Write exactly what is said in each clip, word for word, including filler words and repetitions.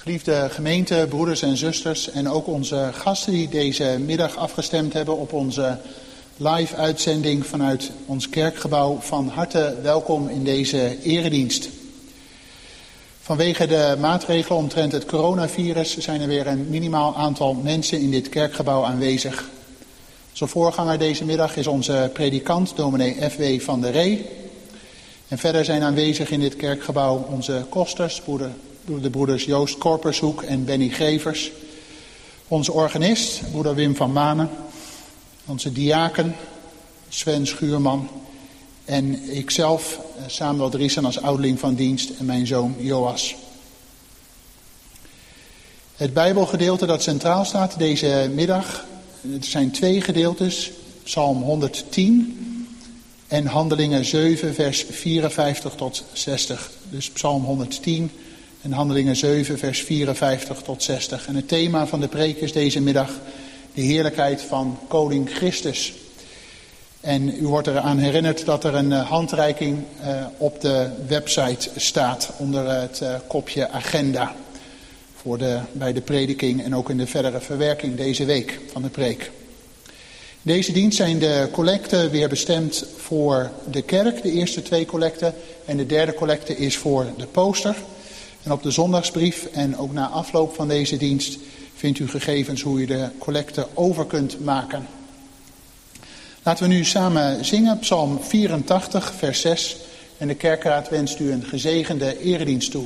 Geliefde gemeente, broeders en zusters en ook onze gasten die deze middag afgestemd hebben op onze live uitzending vanuit ons kerkgebouw. Van harte welkom in deze eredienst. Vanwege de maatregelen omtrent het coronavirus zijn er weer een minimaal aantal mensen in dit kerkgebouw aanwezig. Onze voorganger deze middag is onze predikant, dominee F W van der Ree. En verder zijn aanwezig in dit kerkgebouw onze kosters, broeder, de broeders Joost Korpershoek en Benny Grevers. Onze organist, broeder Wim van Manen. Onze diaken, Sven Schuurman. En ikzelf, Samuel Driessen als ouderling van dienst en mijn zoon Joas. Het Bijbelgedeelte dat centraal staat deze middag, er zijn twee gedeeltes, Psalm honderdtien en Handelingen zeven vers vierenvijftig tot zestig. Dus Psalm honderdtien en Handelingen zeven vers vierenvijftig tot zestig. En het thema van de preek is deze middag de heerlijkheid van koning Christus. En u wordt eraan herinnerd dat er een handreiking uh, op de website staat onder het uh, kopje agenda. Voor de, bij de prediking en ook in de verdere verwerking deze week van de preek. In deze dienst zijn de collecten weer bestemd voor de kerk. De eerste twee collecten en de derde collecte is voor de poster. En op de zondagsbrief en ook na afloop van deze dienst vindt u gegevens hoe u de collecte over kunt maken. Laten we nu samen zingen, Psalm vierentachtig, vers zes. En de kerkraad wenst u een gezegende eredienst toe.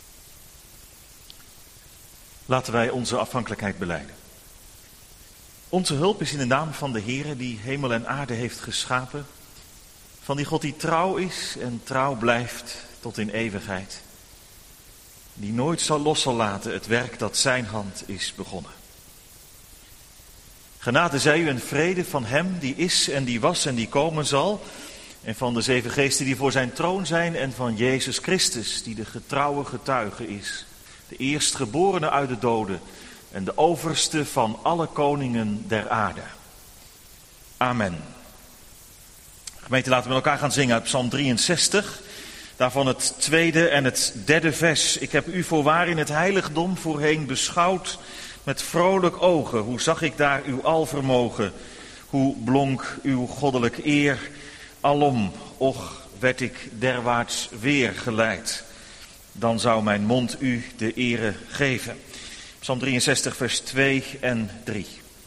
Laten wij onze afhankelijkheid belijden. Onze hulp is in de naam van de Heere die hemel en aarde heeft geschapen. Van die God die trouw is en trouw blijft tot in eeuwigheid. Die nooit zal los zal laten het werk dat zijn hand is begonnen. Genade zij u en vrede van hem die is en die was en die komen zal. En van de zeven geesten die voor zijn troon zijn en van Jezus Christus die de getrouwe getuige is. De eerstgeborene uit de doden en de overste van alle koningen der aarde. Amen. Gemeente, laten we met elkaar gaan zingen uit Psalm drieënzestig. Daarvan het tweede en het derde vers. Ik heb u voorwaar in het heiligdom voorheen beschouwd met vrolijk ogen. Hoe zag ik daar uw alvermogen? Hoe blonk uw goddelijk eer? Alom, och, werd ik derwaarts weer geleid. Dan zou mijn mond u de ere geven. Psalm drieënzestig, vers twee en drie.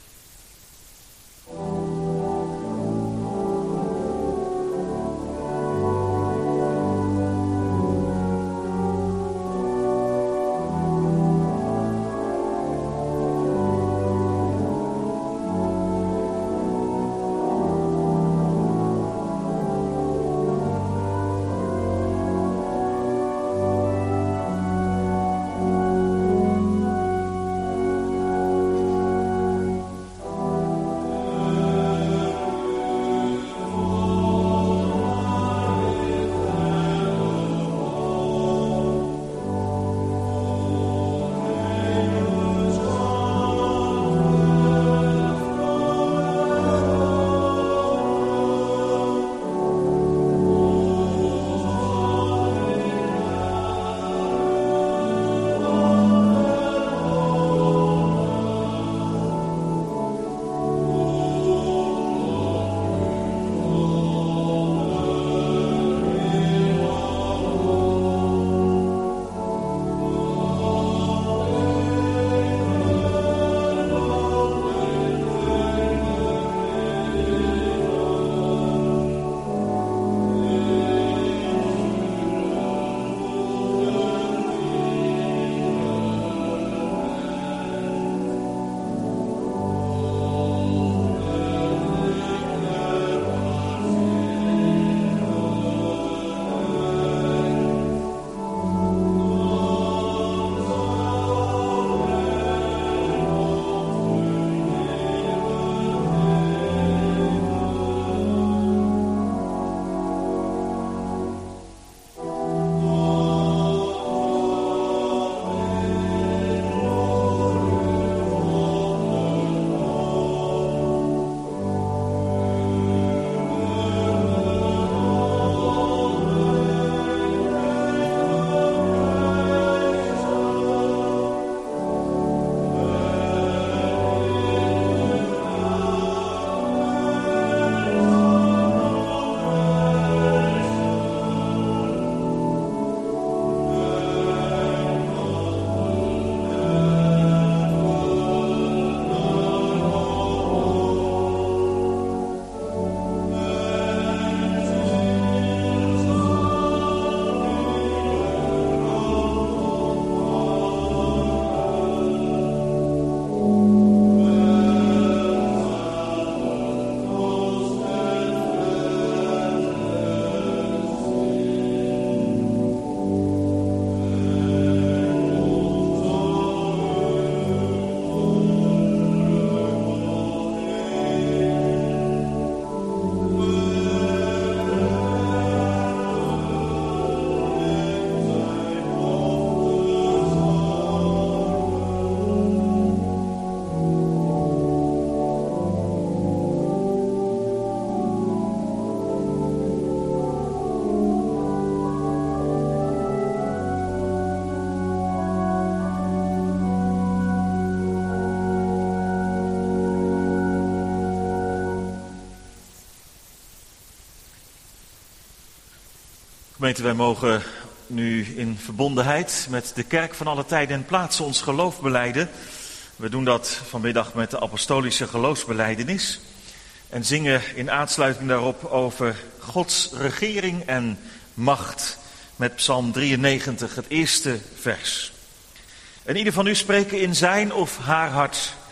Gemeente, wij mogen nu in verbondenheid met de kerk van alle tijden en plaatsen ons geloof belijden. We doen dat vanmiddag met de apostolische geloofsbelijdenis en zingen in aansluiting daarop over Gods regering en macht met Psalm drieënnegentig, het eerste vers. En ieder van u spreken in zijn of haar hart: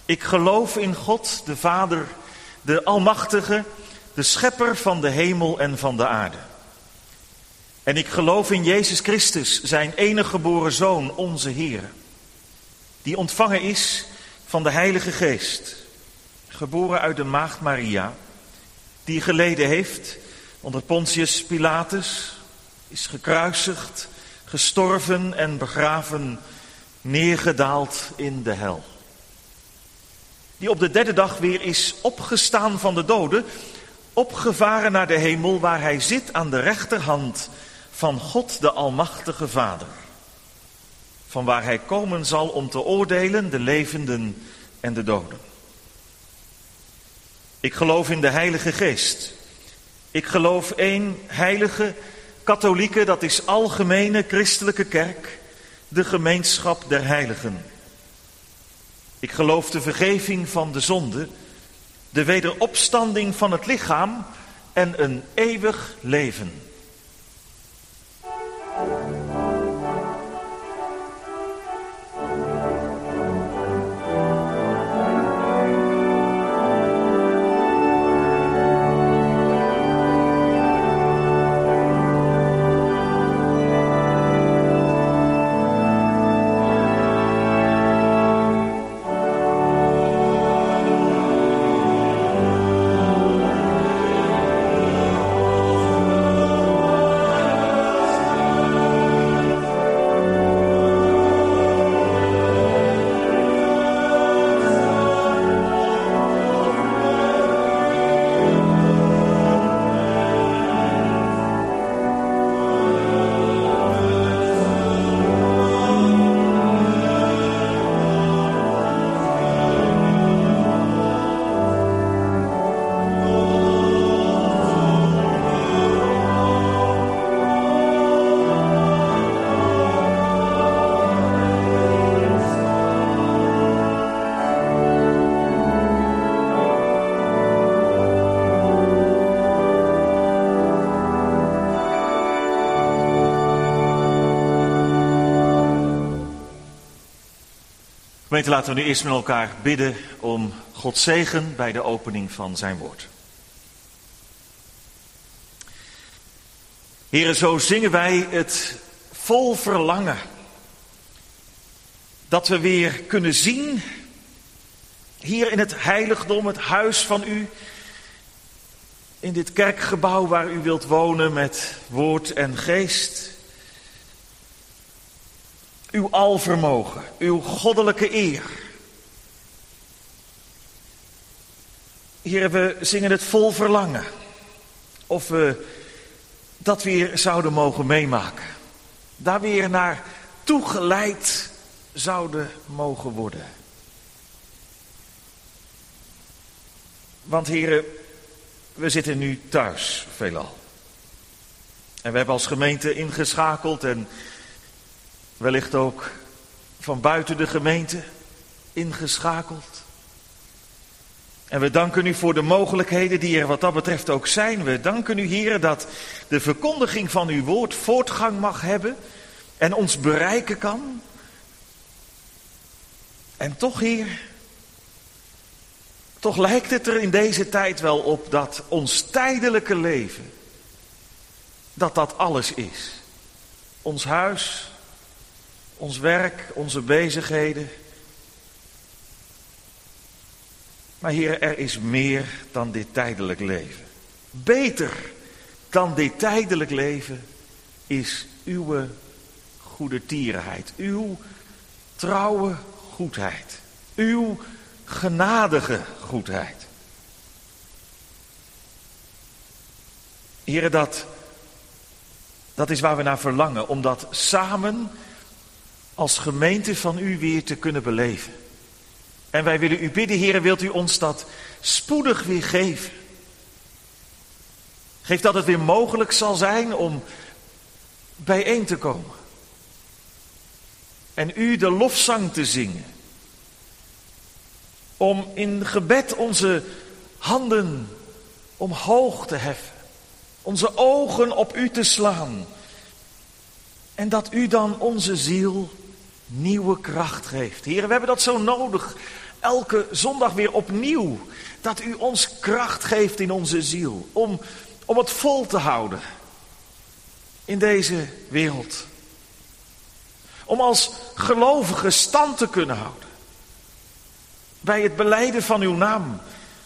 Ik geloof in God, de Vader, de Almachtige, de Schepper van de hemel en van de aarde. En ik geloof in Jezus Christus, zijn enige geboren Zoon, onze Heer, die ontvangen is van de Heilige Geest, geboren uit de maagd Maria, die geleden heeft onder Pontius Pilatus, is gekruisigd, gestorven en begraven, neergedaald in de hel. Die op de derde dag weer is opgestaan van de doden, opgevaren naar de hemel, waar hij zit aan de rechterhand van God de Almachtige Vader. Van waar hij komen zal om te oordelen de levenden en de doden. Ik geloof in de Heilige Geest. Ik geloof één heilige, katholieke, dat is algemene christelijke kerk, de gemeenschap der heiligen. Ik geloof de vergeving van de zonde, de wederopstanding van het lichaam en een eeuwig leven. Gemeente, laten we nu eerst met elkaar bidden om Gods zegen bij de opening van zijn woord. Heren, zo zingen wij het vol verlangen dat we weer kunnen zien, hier in het heiligdom, het huis van u, in dit kerkgebouw waar u wilt wonen met woord en geest, uw alvermogen, uw goddelijke eer. Heren, we zingen het vol verlangen of we dat weer zouden mogen meemaken. Daar weer naar toegeleid zouden mogen worden. Want heren, we zitten nu thuis veelal. En we hebben als gemeente ingeschakeld en wellicht ook van buiten de gemeente ingeschakeld. En we danken u voor de mogelijkheden die er wat dat betreft ook zijn. We danken u, heren, dat de verkondiging van uw woord voortgang mag hebben en ons bereiken kan. En toch, Heer, toch lijkt het er in deze tijd wel op dat ons tijdelijke leven, dat dat alles is. Ons huis, ons werk, onze bezigheden. Maar Heer, er is meer dan dit tijdelijk leven. Beter dan dit tijdelijk leven is uw goede tierenheid, uw trouwe goedheid, uw genadige goedheid. Heer, dat, dat is waar we naar verlangen, om dat samen als gemeente van u weer te kunnen beleven. En wij willen u bidden, Heer, wilt u ons dat spoedig weer geven. Geef dat het weer mogelijk zal zijn om bijeen te komen. En u de lofzang te zingen. Om in gebed onze handen omhoog te heffen. Onze ogen op u te slaan. En dat u dan onze ziel nieuwe kracht geeft. Heer, we hebben dat zo nodig elke zondag weer opnieuw. Dat u ons kracht geeft in onze ziel. Om, om het vol te houden in deze wereld. Om als gelovigen stand te kunnen houden. Bij het belijden van uw naam.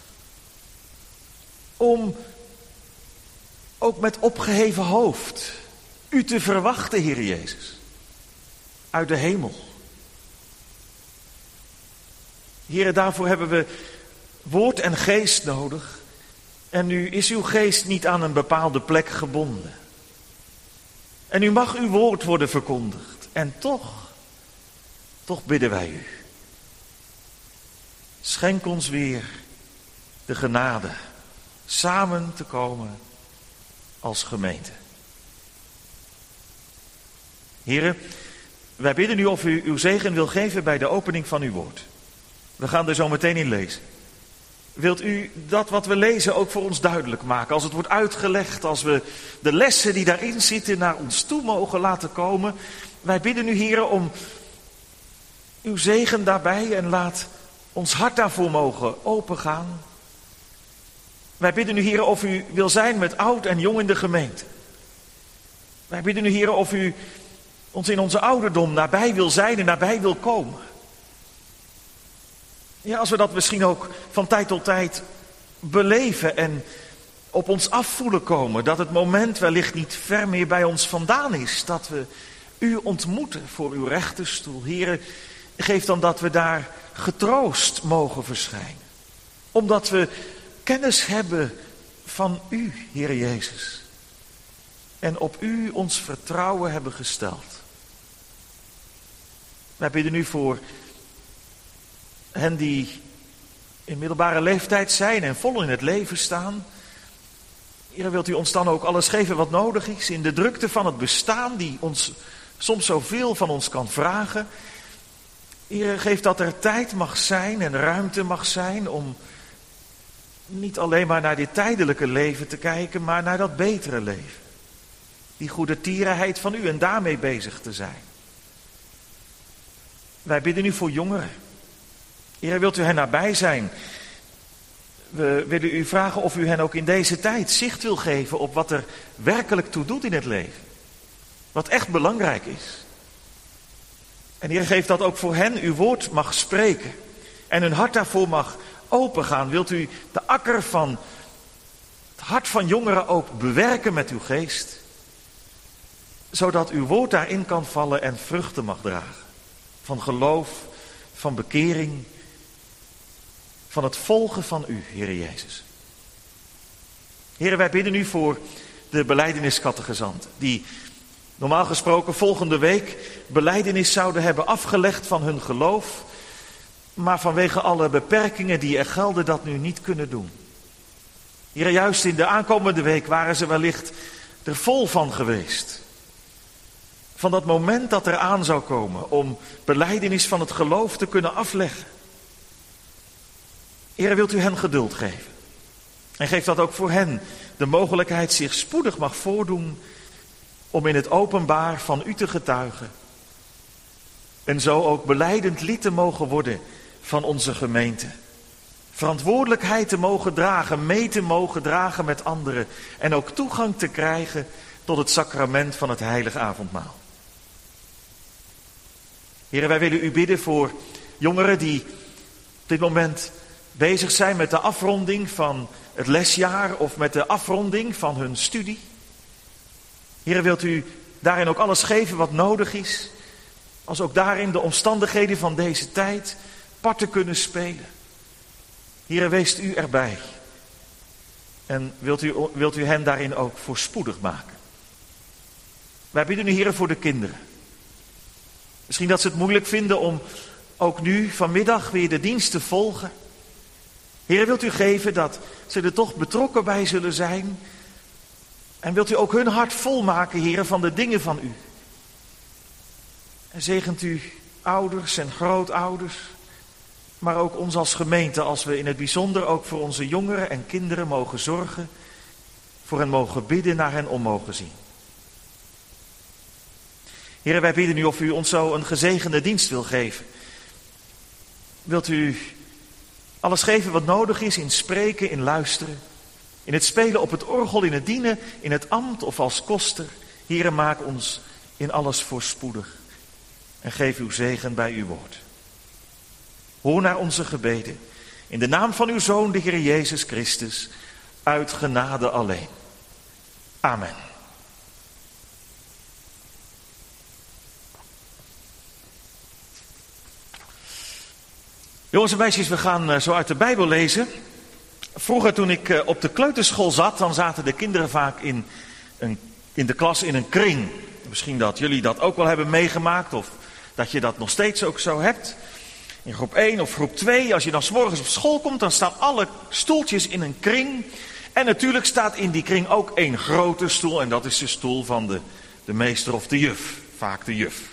Om ook met opgeheven hoofd u te verwachten, Heer Jezus. Uit de hemel. Heer, daarvoor hebben we woord en geest nodig. En nu is uw geest niet aan een bepaalde plek gebonden. En nu mag uw woord worden verkondigd. En toch, toch bidden wij u. Schenk ons weer de genade samen te komen als gemeente. Heren, wij bidden u of u uw zegen wil geven bij de opening van uw woord. We gaan er zo meteen in lezen. Wilt u dat wat we lezen ook voor ons duidelijk maken? Als het wordt uitgelegd, als we de lessen die daarin zitten naar ons toe mogen laten komen. Wij bidden u, Heren, om uw zegen daarbij en laat ons hart daarvoor mogen opengaan. Wij bidden u, Heren, of u wil zijn met oud en jong in de gemeente. Wij bidden u, Heren, of u ons in onze ouderdom nabij wil zijn en nabij wil komen. Ja, als we dat misschien ook van tijd tot tijd beleven en op ons afvoelen komen. Dat het moment wellicht niet ver meer bij ons vandaan is. Dat we u ontmoeten voor uw rechterstoel. Heren, geef dan dat we daar getroost mogen verschijnen. Omdat we kennis hebben van u, Heer Jezus. En op u ons vertrouwen hebben gesteld. Wij bidden u voor hen die in middelbare leeftijd zijn en vol in het leven staan. Heer, wilt u ons dan ook alles geven wat nodig is in de drukte van het bestaan die ons soms zoveel van ons kan vragen. Heer, geef dat er tijd mag zijn en ruimte mag zijn om niet alleen maar naar dit tijdelijke leven te kijken, maar naar dat betere leven. Die goede tierenheid van u en daarmee bezig te zijn. Wij bidden u voor jongeren. Heer, wilt u hen nabij zijn? We willen u vragen of u hen ook in deze tijd zicht wil geven op wat er werkelijk toe doet in het leven. Wat echt belangrijk is. En Heer, geef dat ook voor hen uw woord mag spreken. En hun hart daarvoor mag opengaan. Wilt u de akker van het hart van jongeren ook bewerken met uw geest. Zodat uw woord daarin kan vallen en vruchten mag dragen. Van geloof, van bekering, van het volgen van u, Heer Jezus. Heer, wij bidden u voor de belijdeniscategezanten, die normaal gesproken volgende week belijdenis zouden hebben afgelegd van hun geloof, maar vanwege alle beperkingen die er gelden dat nu niet kunnen doen. Heer, juist in de aankomende week waren ze wellicht er vol van geweest. Van dat moment dat er aan zou komen om belijdenis van het geloof te kunnen afleggen. Heer, wilt u hen geduld geven. En geef dat ook voor hen de mogelijkheid zich spoedig mag voordoen om in het openbaar van u te getuigen. En zo ook belijdend lid te mogen worden van onze gemeente. Verantwoordelijkheid te mogen dragen, mee te mogen dragen met anderen. En ook toegang te krijgen tot het sacrament van het heilige avondmaal. Heer, wij willen u bidden voor jongeren die op dit moment bezig zijn met de afronding van het lesjaar of met de afronding van hun studie. Heer, wilt u daarin ook alles geven wat nodig is, als ook daarin de omstandigheden van deze tijd parten kunnen spelen. Heer, weest u erbij en wilt u, wilt u hen daarin ook voorspoedig maken. Wij bidden u, Heer, voor de kinderen. Misschien dat ze het moeilijk vinden om ook nu vanmiddag weer de dienst te volgen. Heer, wilt u geven dat ze er toch betrokken bij zullen zijn. En wilt u ook hun hart volmaken, Heer, van de dingen van u. En zegent u ouders en grootouders, maar ook ons als gemeente, als we in het bijzonder ook voor onze jongeren en kinderen mogen zorgen, voor hen mogen bidden, naar hen om mogen zien. Heer, wij bidden u of u ons zo een gezegende dienst wil geven. Wilt u Alles geven wat nodig is in spreken, in luisteren. In het spelen op het orgel, in het dienen, in het ambt of als koster. Heere, maak ons in alles voorspoedig. En geef uw zegen bij uw woord. Hoor naar onze gebeden. In de naam van uw Zoon, de Heer Jezus Christus. Uit genade alleen. Amen. Jongens en meisjes, we gaan zo uit de Bijbel lezen. Vroeger toen ik op de kleuterschool zat, dan zaten de kinderen vaak in, een, in de klas in een kring. Misschien dat jullie dat ook wel hebben meegemaakt of dat je dat nog steeds ook zo hebt. In groep één of groep twee, als je dan 's morgens op school komt, dan staan alle stoeltjes in een kring. En natuurlijk staat in die kring ook één grote stoel en dat is de stoel van de, de meester of de juf. Vaak de juf.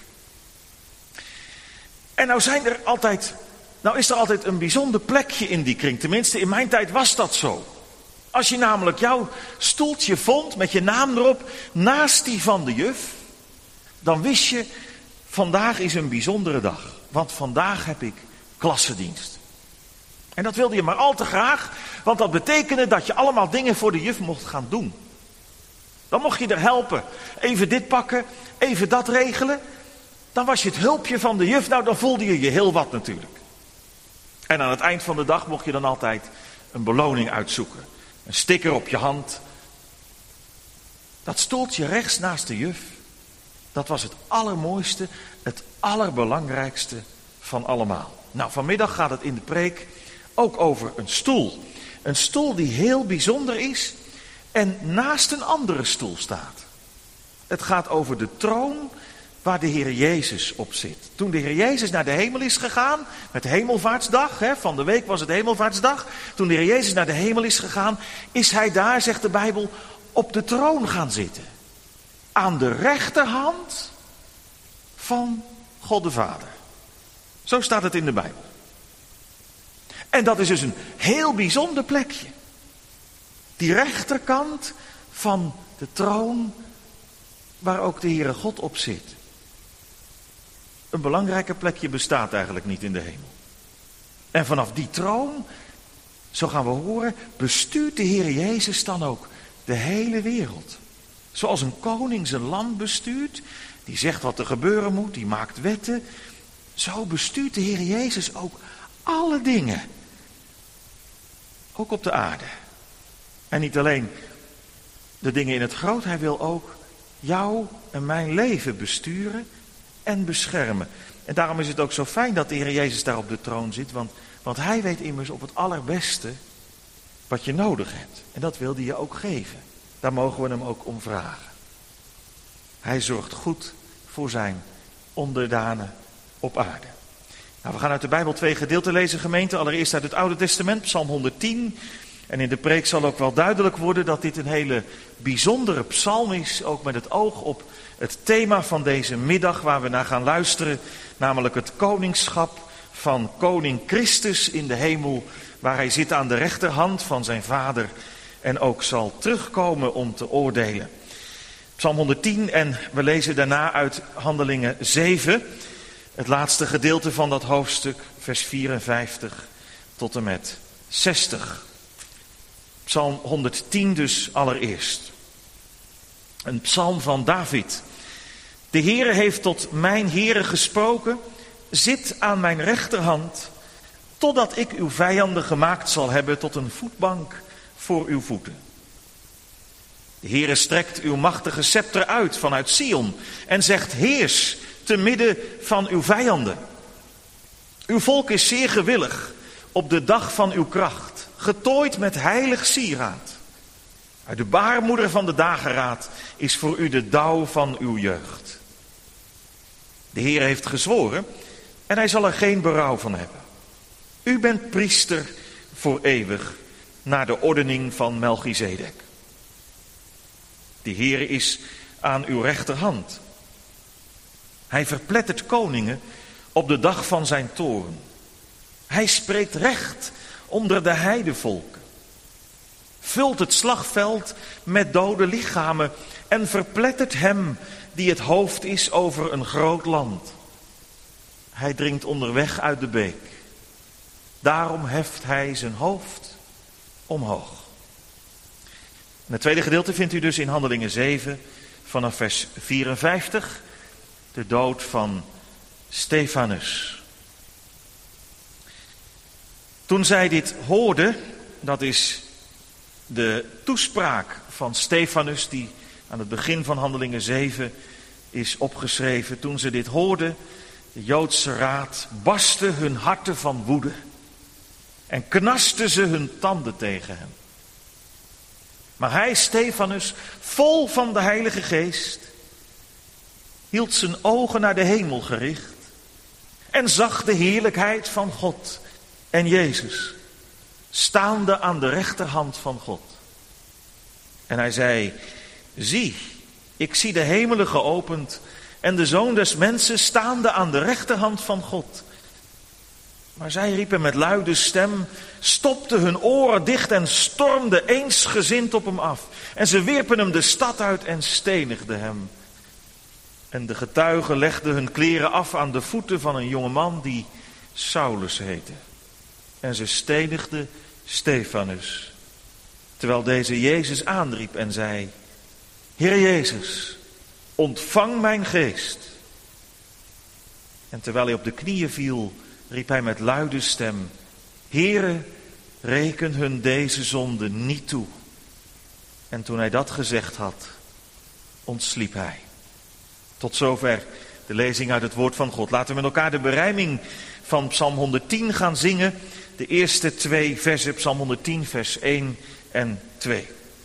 En nou zijn er altijd... Nou is er altijd een bijzonder plekje in die kring. Tenminste, in mijn tijd was dat zo. Als je namelijk jouw stoeltje vond met je naam erop naast die van de juf, dan wist je, vandaag is een bijzondere dag. Want vandaag heb ik klassendienst. En dat wilde je maar al te graag, want dat betekende dat je allemaal dingen voor de juf mocht gaan doen. Dan mocht je er helpen. Even dit pakken, even dat regelen. Dan was je het hulpje van de juf, nou dan voelde je je heel wat natuurlijk. En aan het eind van de dag mocht je dan altijd een beloning uitzoeken. Een sticker op je hand. Dat stoeltje rechts naast de juf, dat was het allermooiste, het allerbelangrijkste van allemaal. Nou, vanmiddag gaat het in de preek ook over een stoel. Een stoel die heel bijzonder is en naast een andere stoel staat. Het gaat over de troon waar de Heer Jezus op zit. Toen de Heer Jezus naar de hemel is gegaan, met Hemelvaartsdag, hè, van de week was het Hemelvaartsdag. Toen de Heer Jezus naar de hemel is gegaan, is hij daar, zegt de Bijbel, op de troon gaan zitten. Aan de rechterhand van God de Vader. Zo staat het in de Bijbel. En dat is dus een heel bijzonder plekje. Die rechterkant van de troon waar ook de Heere God op zit. Een belangrijker plekje bestaat eigenlijk niet in de hemel. En vanaf die troon, zo gaan we horen, bestuurt de Heer Jezus dan ook de hele wereld. Zoals een koning zijn land bestuurt, die zegt wat er gebeuren moet, die maakt wetten. Zo bestuurt de Heer Jezus ook alle dingen. Ook op de aarde. En niet alleen de dingen in het groot, hij wil ook jou en mijn leven besturen en beschermen. En daarom is het ook zo fijn dat de Heer Jezus daar op de troon zit, want, want hij weet immers op het allerbeste wat je nodig hebt. En dat wil hij je ook geven. Daar mogen we hem ook om vragen. Hij zorgt goed voor zijn onderdanen op aarde. Nou, we gaan uit de Bijbel twee gedeelten lezen, gemeente. Allereerst uit het Oude Testament, Psalm honderdtien. En in de preek zal ook wel duidelijk worden dat dit een hele bijzondere psalm is, ook met het oog op het thema van deze middag waar we naar gaan luisteren, namelijk het koningschap van koning Christus in de hemel, waar hij zit aan de rechterhand van zijn vader en ook zal terugkomen om te oordelen. Psalm honderdtien en we lezen daarna uit Handelingen zeven, het laatste gedeelte van dat hoofdstuk, vers vierenvijftig tot en met zestig. Psalm honderdtien dus allereerst. Een psalm van David. De Heere heeft tot mijn Heere gesproken, zit aan mijn rechterhand, totdat ik uw vijanden gemaakt zal hebben tot een voetbank voor uw voeten. De Heere strekt uw machtige scepter uit vanuit Sion en zegt, heers te midden van uw vijanden. Uw volk is zeer gewillig op de dag van uw kracht, getooid met heilig sieraad. Uit de baarmoeder van de dageraad is voor u de dauw van uw jeugd. De Heer heeft gezworen en hij zal er geen berouw van hebben. U bent priester voor eeuwig, naar de ordening van Melchizedek. De Heer is aan uw rechterhand. Hij verplettert koningen op de dag van zijn toorn. Hij spreekt recht onder de heidevolken. Vult het slagveld met dode lichamen en verplettert hem die het hoofd is over een groot land. Hij dringt onderweg uit de beek. Daarom heft hij zijn hoofd omhoog. En het tweede gedeelte vindt u dus in Handelingen zeven vanaf vers vierenvijftig. De dood van Stefanus. Toen zij dit hoorden, dat is de toespraak van Stefanus die aan het begin van Handelingen zeven is opgeschreven. Toen ze dit hoorden, de Joodse raad, barstten hun harten van woede en knasten ze hun tanden tegen hem. Maar hij, Stefanus, vol van de Heilige Geest, hield zijn ogen naar de hemel gericht en zag de heerlijkheid van God en Jezus, staande aan de rechterhand van God. En hij zei, zie, ik zie de hemelen geopend en de Zoon des Mensen staande aan de rechterhand van God. Maar zij riepen met luide stem, stopten hun oren dicht en stormden eensgezind op hem af. En ze wierpen hem de stad uit en stenigden hem. En de getuigen legden hun kleren af aan de voeten van een jongeman die Saulus heette. En ze stenigden Stefanus, terwijl deze Jezus aanriep en zei, Heer Jezus, ontvang mijn geest. En terwijl hij op de knieën viel, riep hij met luide stem, Heere, reken hun deze zonde niet toe. En toen hij dat gezegd had, ontsliep hij. Tot zover de lezing uit het woord van God. Laten we met elkaar de berijming van Psalm honderdtien gaan zingen. De eerste twee versen, Psalm honderdtien, vers één en twee.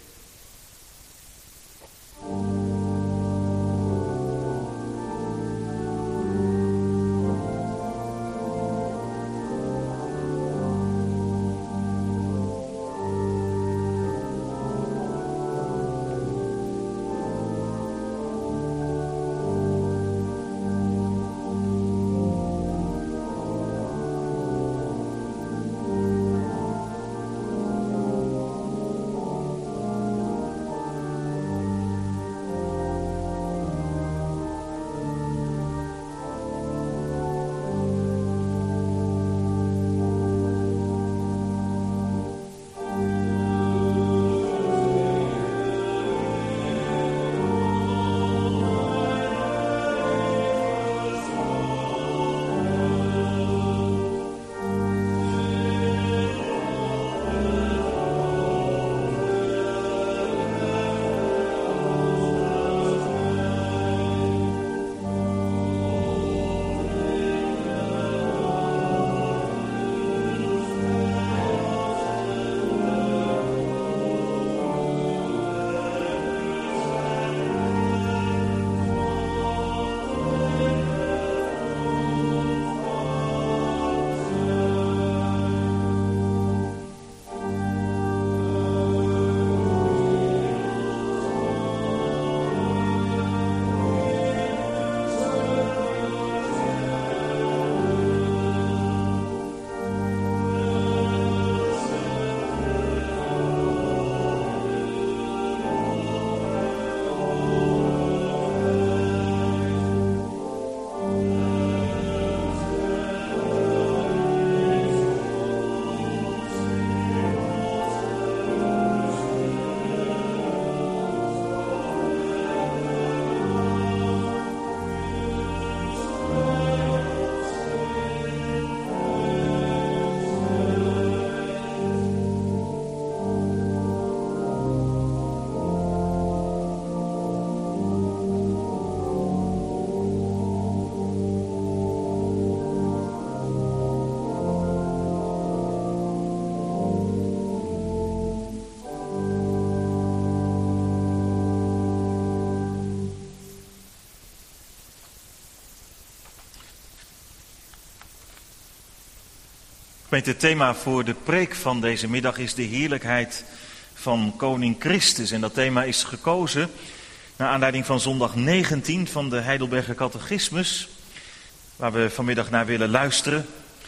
Het thema voor de preek van deze middag is de heerlijkheid van koning Christus. En dat thema is gekozen naar aanleiding van zondag negentien van de Heidelberger Catechismus, waar we vanmiddag naar willen luisteren.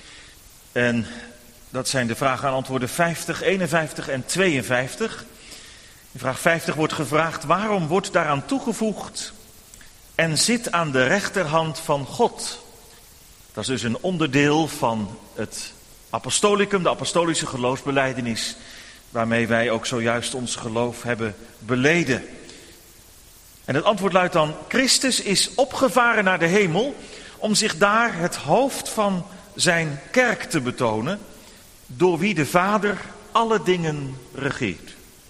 En dat zijn de vragen en antwoorden vijftig, eenenvijftig en tweeënvijftig. In vraag vijftig wordt gevraagd, waarom wordt daaraan toegevoegd en zit aan de rechterhand van God? Dat is dus een onderdeel van het Apostolicum, de apostolische geloofsbelijdenis, waarmee wij ook zojuist ons geloof hebben beleden. En het antwoord luidt dan: Christus is opgevaren naar de hemel om zich daar het hoofd van zijn kerk te betonen, door wie de Vader alle dingen regeert.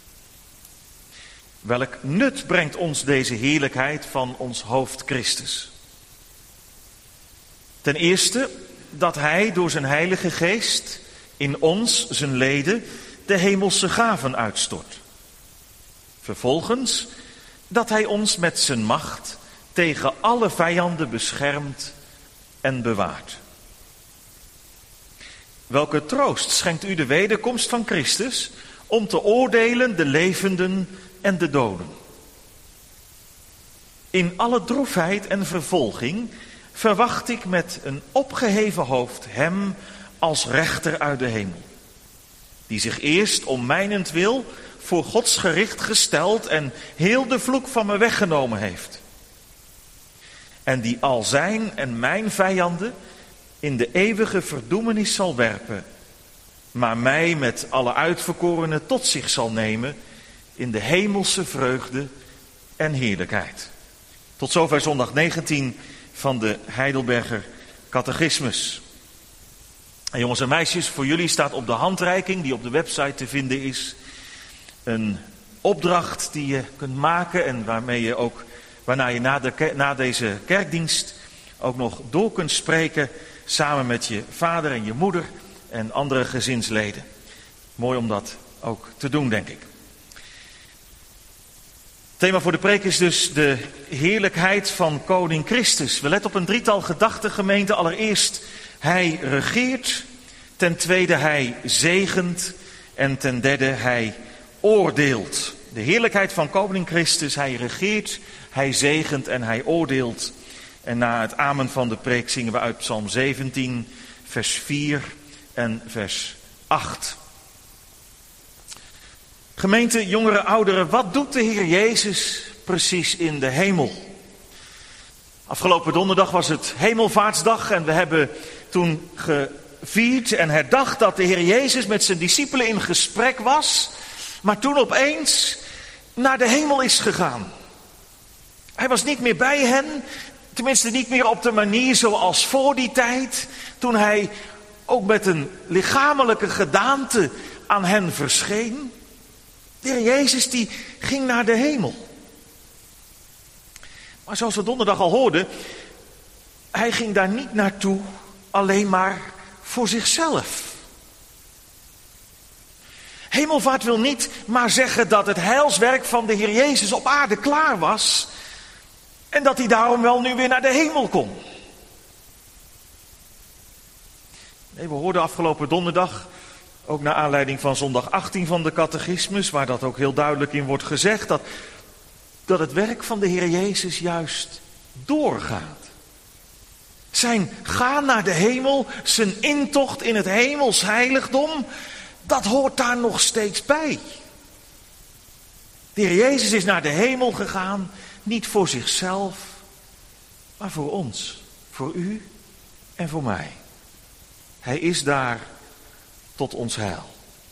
Welk nut brengt ons deze heerlijkheid van ons hoofd Christus? Ten eerste dat hij door zijn Heilige Geest in ons, zijn leden, de hemelse gaven uitstort. Vervolgens dat hij ons met zijn macht tegen alle vijanden beschermt en bewaart. Welke troost schenkt u de wederkomst van Christus om te oordelen de levenden en de doden? In alle droefheid en vervolging verwacht ik met een opgeheven hoofd hem als rechter uit de hemel, die zich eerst om mijnentwil voor Gods gericht gesteld en heel de vloek van me weggenomen heeft. En die al zijn en mijn vijanden in de eeuwige verdoemenis zal werpen, maar mij met alle uitverkorenen tot zich zal nemen in de hemelse vreugde en heerlijkheid. Tot zover zondag negentien van de Heidelberger Catechismus. En jongens en meisjes, voor jullie staat op de handreiking die op de website te vinden is een opdracht die je kunt maken en waarmee je ook, waarna je na, de, na deze kerkdienst ook nog door kunt spreken samen met je vader en je moeder en andere gezinsleden. Mooi om dat ook te doen, denk ik. Het thema voor de preek is dus de heerlijkheid van koning Christus. We letten op een drietal gedachten, gemeente. Allereerst, hij regeert. Ten tweede, hij zegent. En ten derde, hij oordeelt. De heerlijkheid van koning Christus, hij regeert, hij zegent en hij oordeelt. En na het amen van de preek zingen we uit Psalm zeventien, vers vier en vers acht. Gemeente, jongeren, ouderen, wat doet de Heer Jezus precies in de hemel? Afgelopen donderdag was het Hemelvaartsdag en we hebben toen gevierd en herdacht dat de Heer Jezus met zijn discipelen in gesprek was, maar toen opeens naar de hemel is gegaan. Hij was niet meer bij hen, tenminste niet meer op de manier zoals voor die tijd, toen hij ook met een lichamelijke gedaante aan hen verscheen. De Heer Jezus die ging naar de hemel. Maar zoals we donderdag al hoorden, hij ging daar niet naartoe alleen maar voor zichzelf. Hemelvaart wil niet maar zeggen dat het heilswerk van de Heer Jezus op aarde klaar was en dat hij daarom wel nu weer naar de hemel kon. Nee, we hoorden afgelopen donderdag, ook naar aanleiding van zondag achttien van de catechismus, waar dat ook heel duidelijk in wordt gezegd, dat, dat het werk van de Heer Jezus juist doorgaat. Zijn gaan naar de hemel, zijn intocht in het hemels heiligdom, dat hoort daar nog steeds bij. De Heer Jezus is naar de hemel gegaan, niet voor zichzelf, maar voor ons, voor u en voor mij. Hij is daar tot ons heil.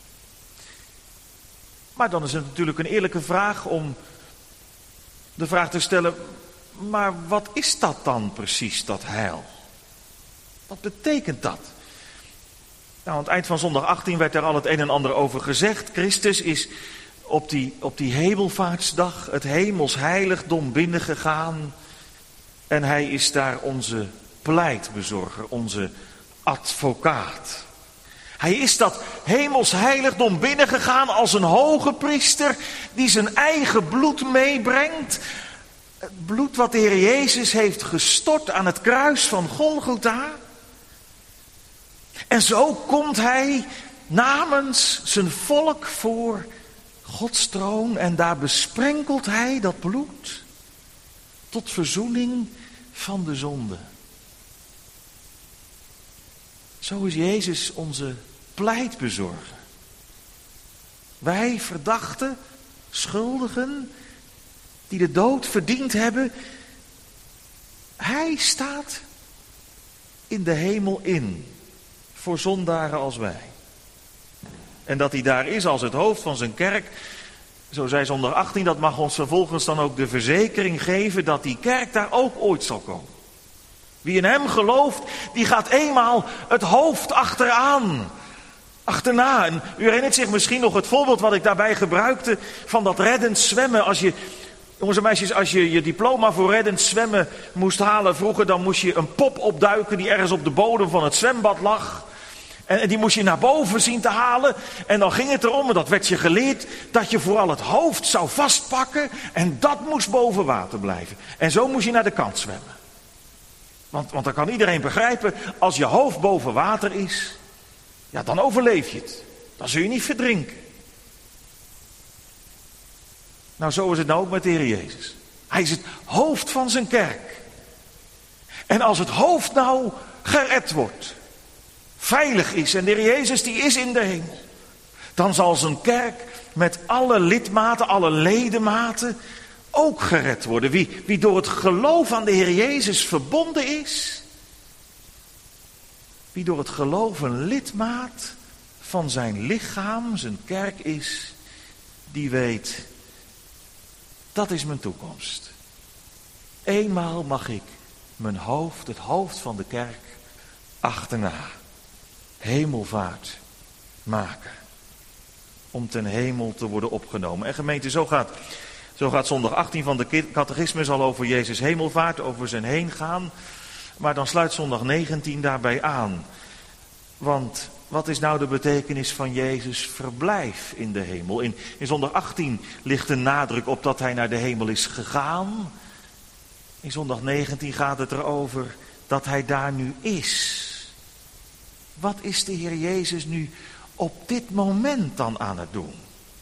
Maar dan is het natuurlijk een eerlijke vraag om de vraag te stellen, maar wat is dat dan precies, dat heil? Wat betekent dat? Nou, aan het eind van zondag achttien werd er al het een en ander over gezegd. Christus is op die, op die hemelvaartsdag het hemels heiligdom binnengegaan. En hij is daar onze pleitbezorger, onze advocaat. Hij is dat hemels heiligdom binnengegaan als een hoge priester die zijn eigen bloed meebrengt. Het bloed wat de Heer Jezus heeft gestort aan het kruis van Golgotha. En zo komt hij namens zijn volk voor Gods troon en daar besprenkelt hij dat bloed tot verzoening van de zonde. Zo is Jezus onze pleitbezorger. Wij verdachten, schuldigen, die de dood verdiend hebben, hij staat in de hemel in voor zondaren als wij. En dat hij daar is als het hoofd van zijn kerk, zo zei zondag achttien, dat mag ons vervolgens dan ook de verzekering geven dat die kerk daar ook ooit zal komen. Wie in hem gelooft, die gaat eenmaal het hoofd achteraan. Achterna. En u herinnert zich misschien nog het voorbeeld wat ik daarbij gebruikte van dat reddend zwemmen. Als je, jongens en meisjes, als je je diploma voor reddend zwemmen moest halen vroeger, dan moest je een pop opduiken die ergens op de bodem van het zwembad lag. En die moest je naar boven zien te halen. En dan ging het erom, en dat werd je geleerd, dat je vooral het hoofd zou vastpakken. En dat moest boven water blijven. En zo moest je naar de kant zwemmen. Want, want dan kan iedereen begrijpen, als je hoofd boven water is, ja, dan overleef je het. Dan zul je niet verdrinken. Nou, zo is het nou ook met de Heer Jezus. Hij is het hoofd van zijn kerk. En als het hoofd nou gered wordt, veilig is en de Heer Jezus die is in de hemel, dan zal zijn kerk met alle lidmaten, alle ledematen ook gered worden. Wie, wie door het geloof aan de Heer Jezus verbonden is, wie door het geloof een lidmaat van zijn lichaam, zijn kerk is, die weet, dat is mijn toekomst. Eenmaal mag ik mijn hoofd, het hoofd van de kerk, achterna hemelvaart maken. Om ten hemel te worden opgenomen. En gemeente, zo gaat, zo gaat zondag achttien van de catechismus al over Jezus hemelvaart, over zijn heen gaan. Maar dan sluit zondag negentien daarbij aan. Want wat is nou de betekenis van Jezus' verblijf in de hemel? In, in zondag achttien ligt de nadruk op dat hij naar de hemel is gegaan. In zondag negentien gaat het erover dat hij daar nu is. Wat is de Heer Jezus nu op dit moment dan aan het doen?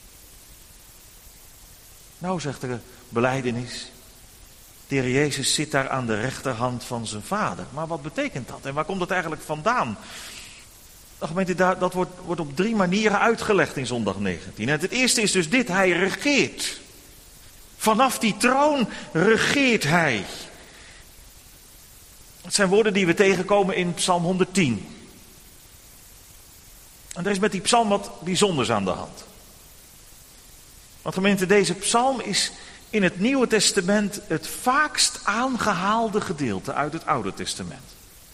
Nou, zegt de belijdenis, de Heer Jezus zit daar aan de rechterhand van zijn Vader. Maar wat betekent dat? En waar komt dat eigenlijk vandaan? Nou, gemeente, dat wordt, wordt op drie manieren uitgelegd in zondag negentien. En het eerste is dus dit, hij regeert. Vanaf die troon regeert hij. Dat zijn woorden die we tegenkomen in Psalm honderdtien. En er is met die psalm wat bijzonders aan de hand. Want gemeente, deze psalm is in het Nieuwe Testament het vaakst aangehaalde gedeelte uit het Oude Testament.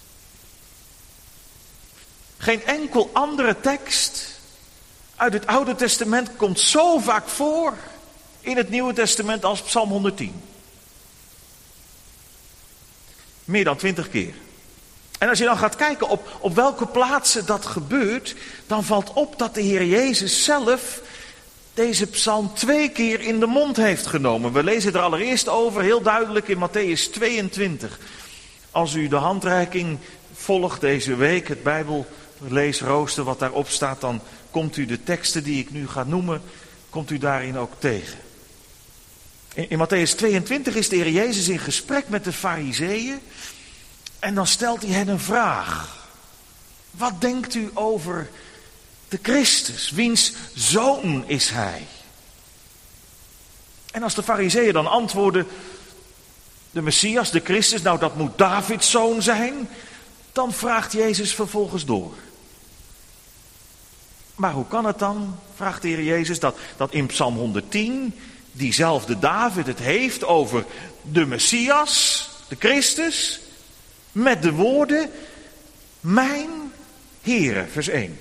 Geen enkel andere tekst uit het Oude Testament komt zo vaak voor in het Nieuwe Testament als Psalm honderdtien. Meer dan twintig keer. En als je dan gaat kijken op, op welke plaatsen dat gebeurt, dan valt op dat de Heer Jezus zelf deze psalm twee keer in de mond heeft genomen. We lezen er allereerst over, heel duidelijk in Mattheüs tweeëntwintig. Als u de handreiking volgt deze week, het Bijbelleesrooster wat daarop staat, dan komt u de teksten die ik nu ga noemen, komt u daarin ook tegen. In, in Mattheüs tweeëntwintig is de Heer Jezus in gesprek met de Farizeeën. En dan stelt hij hen een vraag. Wat denkt u over de Christus? Wiens zoon is hij? En als de Farizeeën dan antwoorden, de Messias, de Christus, nou dat moet Davids zoon zijn, dan vraagt Jezus vervolgens door. Maar hoe kan het dan, vraagt de Heer Jezus, dat, dat in Psalm honderdtien diezelfde David het heeft over de Messias, de Christus, met de woorden, mijn Heere, vers één.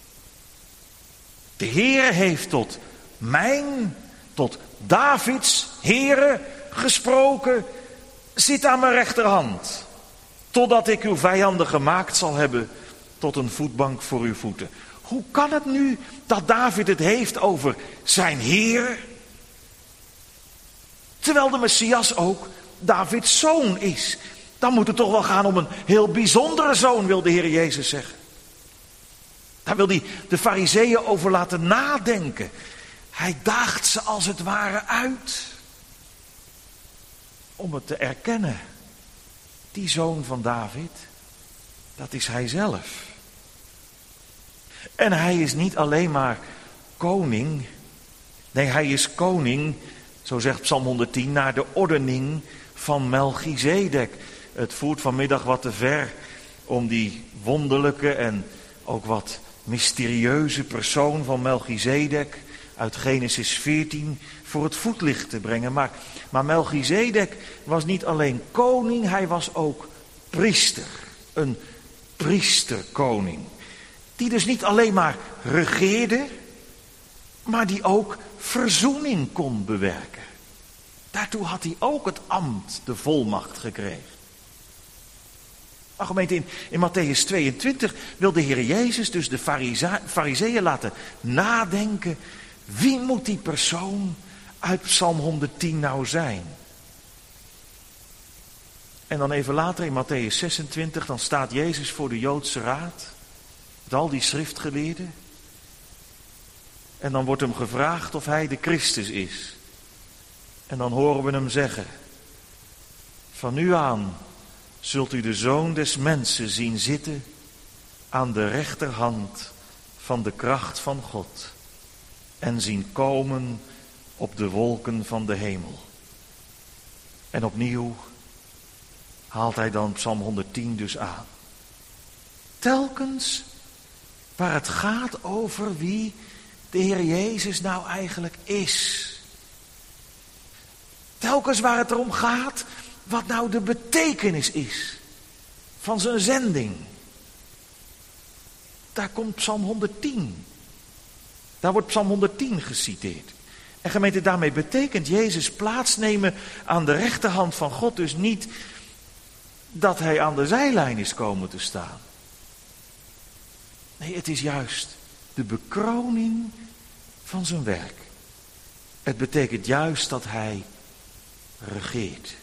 De Heere heeft tot mijn, tot Davids Heere gesproken, zit aan mijn rechterhand, totdat ik uw vijanden gemaakt zal hebben tot een voetbank voor uw voeten. Hoe kan het nu dat David het heeft over zijn Heer, terwijl de Messias ook Davids zoon is? Dan moet het toch wel gaan om een heel bijzondere zoon, wil de Heer Jezus zeggen. Daar wil hij de Farizeeën over laten nadenken. Hij daagt ze als het ware uit. Om het te erkennen. Die zoon van David, dat is hij zelf. En hij is niet alleen maar koning. Nee, hij is koning, zo zegt Psalm honderdtien, naar de ordening van Melchizedek. Het voert vanmiddag wat te ver om die wonderlijke en ook wat mysterieuze persoon van Melchizedek uit Genesis veertien voor het voetlicht te brengen. Maar, maar Melchizedek was niet alleen koning, hij was ook priester. Een priesterkoning. Die dus niet alleen maar regeerde, maar die ook verzoening kon bewerken. Daartoe had hij ook het ambt, de volmacht gekregen. Maar gemeente, in, in Matthäus tweeëntwintig wil de Heer Jezus dus de Farizeeën laten nadenken. Wie moet die persoon uit Psalm honderdtien nou zijn? En dan even later in Matthäus zesentwintig, dan staat Jezus voor de Joodse raad. Met al die schriftgeleerden. En dan wordt hem gevraagd of hij de Christus is. En dan horen we hem zeggen. Van nu aan zult u de Zoon des Mensen zien zitten aan de rechterhand van de kracht van God. En zien komen op de wolken van de hemel. En opnieuw haalt hij dan Psalm honderdtien dus aan. Telkens waar het gaat over wie de Heer Jezus nou eigenlijk is. Telkens waar het erom gaat wat nou de betekenis is van zijn zending. Daar komt Psalm honderdtien. Daar wordt Psalm honderdtien geciteerd. En gemeente, daarmee betekent Jezus plaatsnemen aan de rechterhand van God dus niet dat hij aan de zijlijn is komen te staan. Nee, het is juist de bekroning van zijn werk. Het betekent juist dat hij regeert.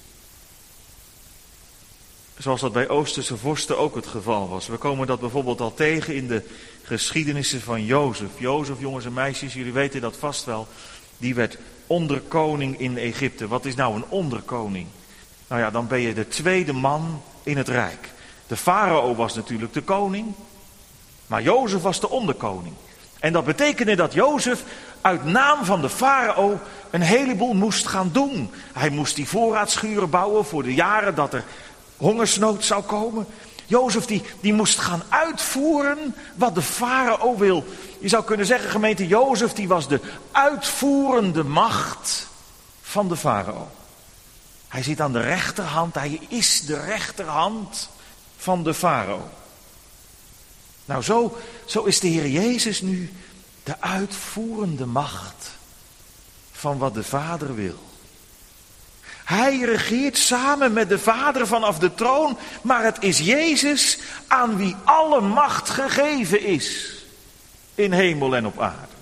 Zoals dat bij Oosterse vorsten ook het geval was. We komen dat bijvoorbeeld al tegen in de geschiedenissen van Jozef. Jozef, jongens en meisjes, jullie weten dat vast wel. Die werd onderkoning in Egypte. Wat is nou een onderkoning? Nou ja, dan ben je de tweede man in het rijk. De farao was natuurlijk de koning. Maar Jozef was de onderkoning. En dat betekende dat Jozef uit naam van de farao een heleboel moest gaan doen. Hij moest die voorraadschuren bouwen voor de jaren dat er hongersnood zou komen. Jozef die, die moest gaan uitvoeren wat de farao wil. Je zou kunnen zeggen, gemeente, Jozef die was de uitvoerende macht van de farao. Hij zit aan de rechterhand, hij is de rechterhand van de farao. Nou, zo, zo is de Heer Jezus nu de uitvoerende macht van wat de Vader wil. Hij regeert samen met de Vader vanaf de troon, maar het is Jezus aan wie alle macht gegeven is in hemel en op aarde.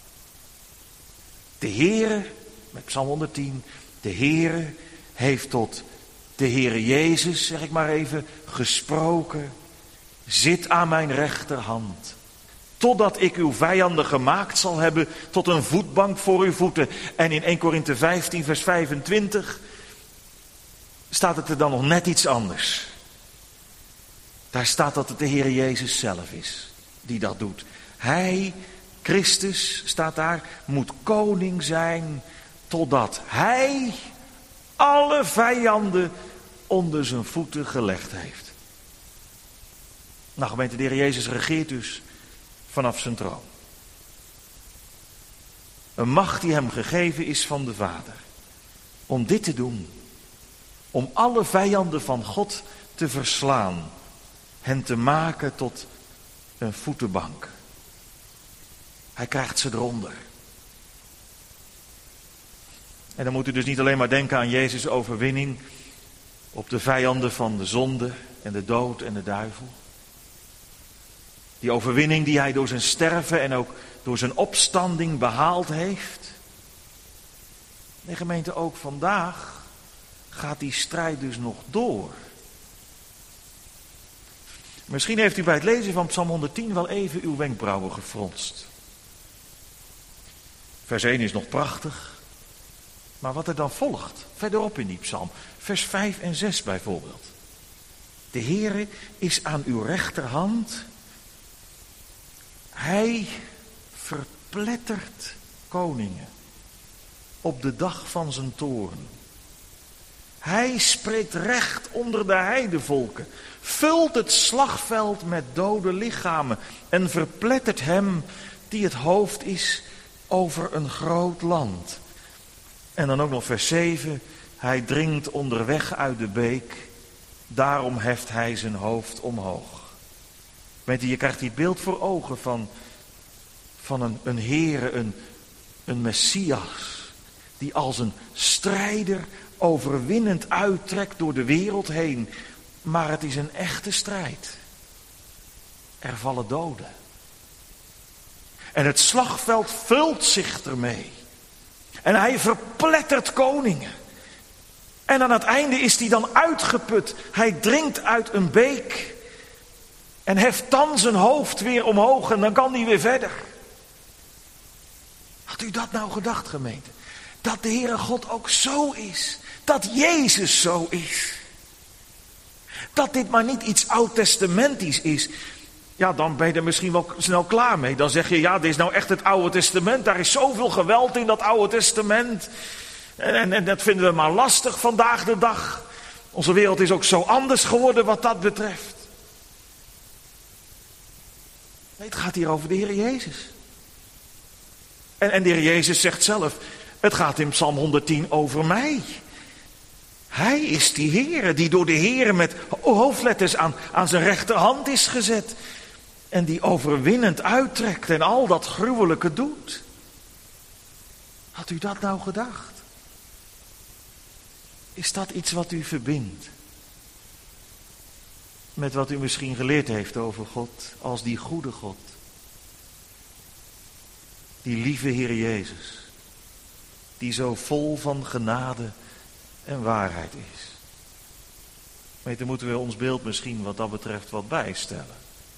De Heere, met Psalm honderdtien, de Heere heeft tot de Heere Jezus, zeg ik maar even, gesproken. Zit aan mijn rechterhand, totdat ik uw vijanden gemaakt zal hebben tot een voetbank voor uw voeten. En in Eerste Korinthe vijftien vers vijfentwintig staat het er dan nog net iets anders. Daar staat dat het de Heer Jezus zelf is die dat doet. Hij, Christus, staat daar, moet koning zijn totdat hij alle vijanden onder zijn voeten gelegd heeft. Nou gemeente, de Heer Jezus regeert dus vanaf zijn troon. Een macht die hem gegeven is van de Vader. Om dit te doen. Om alle vijanden van God te verslaan. Hen te maken tot een voetenbank. Hij krijgt ze eronder. En dan moet u dus niet alleen maar denken aan Jezus' overwinning op de vijanden van de zonde en de dood en de duivel. Die overwinning die hij door zijn sterven en ook door zijn opstanding behaald heeft. Nee, gemeente, ook vandaag gaat die strijd dus nog door. Misschien heeft u bij het lezen van Psalm honderdtien wel even uw wenkbrauwen gefronst. Vers één is nog prachtig. Maar wat er dan volgt, verderop in die psalm, vers vijf en zes bijvoorbeeld. De Heere is aan uw rechterhand. Hij verplettert koningen op de dag van zijn toorn. Hij spreekt recht onder de heidevolken, vult het slagveld met dode lichamen en verplettert hem die het hoofd is over een groot land. En dan ook nog vers zeven, hij dringt onderweg uit de beek, daarom heft hij zijn hoofd omhoog. Weet je, je krijgt die beeld voor ogen van, van een, een Heere, een, een Messias, die als een strijder overwinnend uittrekt door de wereld heen. Maar het is een echte strijd. Er vallen doden. En het slagveld vult zich ermee. En hij verplettert koningen. En aan het einde is hij dan uitgeput. Hij drinkt uit een beek. En heft dan zijn hoofd weer omhoog en dan kan hij weer verder. Had u dat nou gedacht, gemeente? Dat de Heere God ook zo is. Dat Jezus zo is. Dat dit maar niet iets oud-testamentisch is. Ja, dan ben je er misschien wel snel klaar mee. Dan zeg je, ja, dit is nou echt het Oude Testament. Daar is zoveel geweld in dat Oude Testament. En, en, en dat vinden we maar lastig vandaag de dag. Onze wereld is ook zo anders geworden wat dat betreft. Nee, het gaat hier over de Heer Jezus. En, en de Heer Jezus zegt zelf, het gaat in Psalm honderdtien over mij. Hij is die Heere die door de Heere met hoofdletters aan, aan zijn rechterhand is gezet. En die overwinnend uittrekt en al dat gruwelijke doet. Had u dat nou gedacht? Is dat iets wat u verbindt? Met wat u misschien geleerd heeft over God als die goede God. Die lieve Heer Jezus. Die zo vol van genade en waarheid is. Weet, dan moeten we ons beeld misschien wat dat betreft wat bijstellen.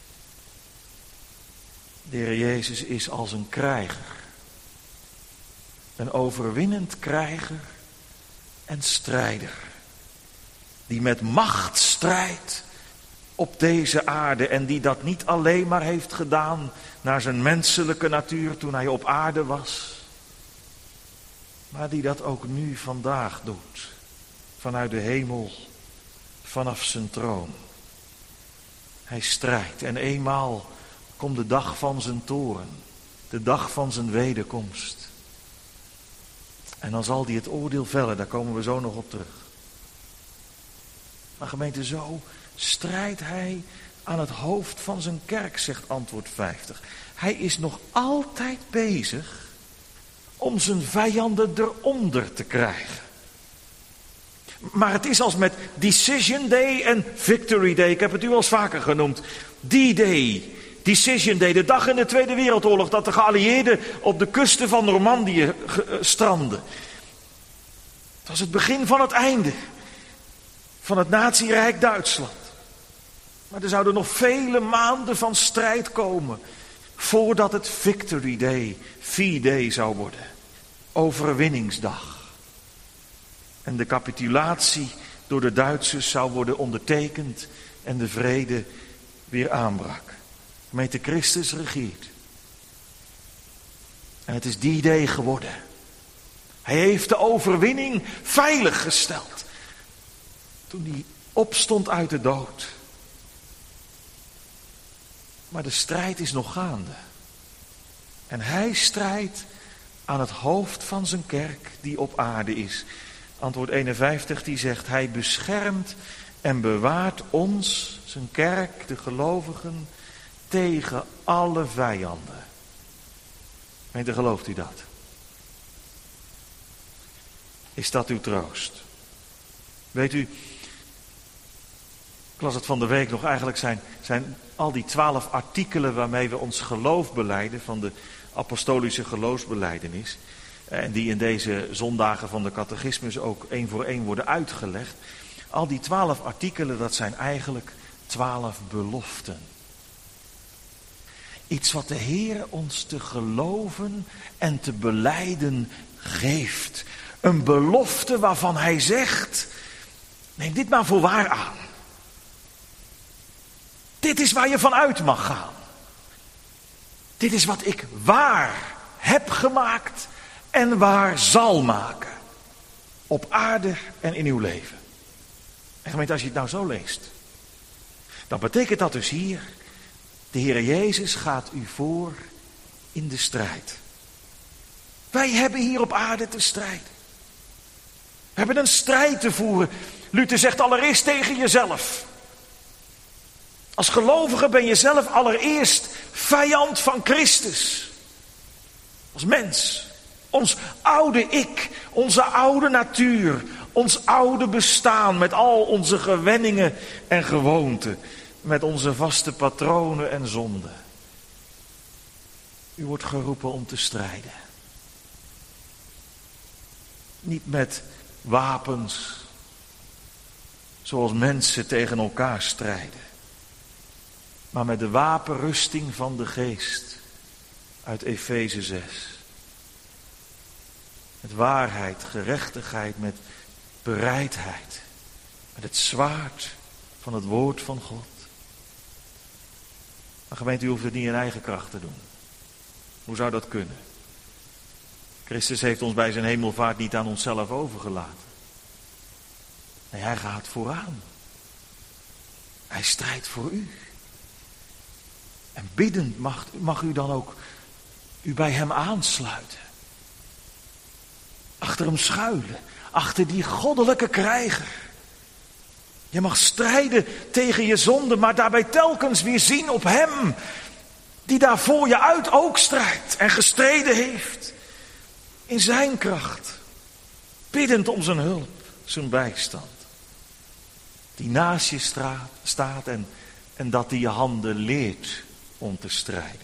De Heer Jezus is als een krijger. Een overwinnend krijger en strijder. Die met macht strijdt op deze aarde. En die dat niet alleen maar heeft gedaan naar zijn menselijke natuur toen hij op aarde was. Maar die dat ook nu vandaag doet. Vanuit de hemel, vanaf zijn troon. Hij strijdt en eenmaal komt de dag van zijn toorn. De dag van zijn wederkomst. En dan zal hij het oordeel vellen, daar komen we zo nog op terug. Maar gemeente, zo strijdt hij aan het hoofd van zijn kerk, zegt antwoord vijftig. Hij is nog altijd bezig om zijn vijanden eronder te krijgen. Maar het is als met Decision Day en Victory Day. Ik heb het u al eens vaker genoemd. D-Day, Decision Day, de dag in de Tweede Wereldoorlog dat de geallieerden op de kusten van Normandië strandden. Het was het begin van het einde van het nazi-rijk Duitsland. Maar er zouden nog vele maanden van strijd komen voordat het Victory Day, V-Day zou worden. Overwinningsdag. En de capitulatie door de Duitsers zou worden ondertekend en de vrede weer aanbrak. Gemeente, Christus regeert. En het is die day geworden. Hij heeft de overwinning veilig gesteld. Toen hij opstond uit de dood. Maar de strijd is nog gaande. En hij strijdt aan het hoofd van zijn kerk die op aarde is. Antwoord eenenvijftig die zegt, hij beschermt en bewaart ons, zijn kerk, de gelovigen, tegen alle vijanden. Meneer, gelooft u dat? Is dat uw troost? Weet u, ik las het van de week nog, eigenlijk zijn, zijn al die twaalf artikelen waarmee we ons geloof belijden, van de apostolische geloofsbelijdenis, en die in deze zondagen van de catechismus ook één voor één worden uitgelegd. Al die twaalf artikelen, dat zijn eigenlijk twaalf beloften. Iets wat de Heer ons te geloven en te belijden geeft. Een belofte waarvan hij zegt, neem dit maar voor waar aan. Dit is waar je van uit mag gaan. Dit is wat ik waar heb gemaakt en waar zal maken. op aarde en in uw leven. En gemeente, als je het nou zo leest, dan betekent dat dus hier, de Heer Jezus gaat u voor in de strijd. Wij hebben hier op aarde te strijden. We hebben een strijd te voeren. Luther zegt allereerst tegen jezelf. Als gelovige ben je zelf allereerst vijand van Christus. Als mens. Ons oude ik, onze oude natuur, ons oude bestaan met al onze gewenningen en gewoonten. Met onze vaste patronen en zonden. U wordt geroepen om te strijden. Niet met wapens, zoals mensen tegen elkaar strijden. Maar met de wapenrusting van de geest uit Efeze zes. Met waarheid, gerechtigheid, met bereidheid. Met het zwaard van het woord van God. Maar gemeente, u hoeft het niet in eigen kracht te doen. Hoe zou dat kunnen? Christus heeft ons bij zijn hemelvaart niet aan onszelf overgelaten. Nee, hij gaat vooraan. Hij strijdt voor u. En biddend mag, mag u dan ook u bij hem aansluiten. Achter hem schuilen. Achter die goddelijke krijger. Je mag strijden tegen je zonde, maar daarbij telkens weer zien op hem. Die daar voor je uit ook strijdt en gestreden heeft. In zijn kracht. Biddend om zijn hulp, zijn bijstand. Die naast je straat, staat en, en dat die je handen leert om te strijden.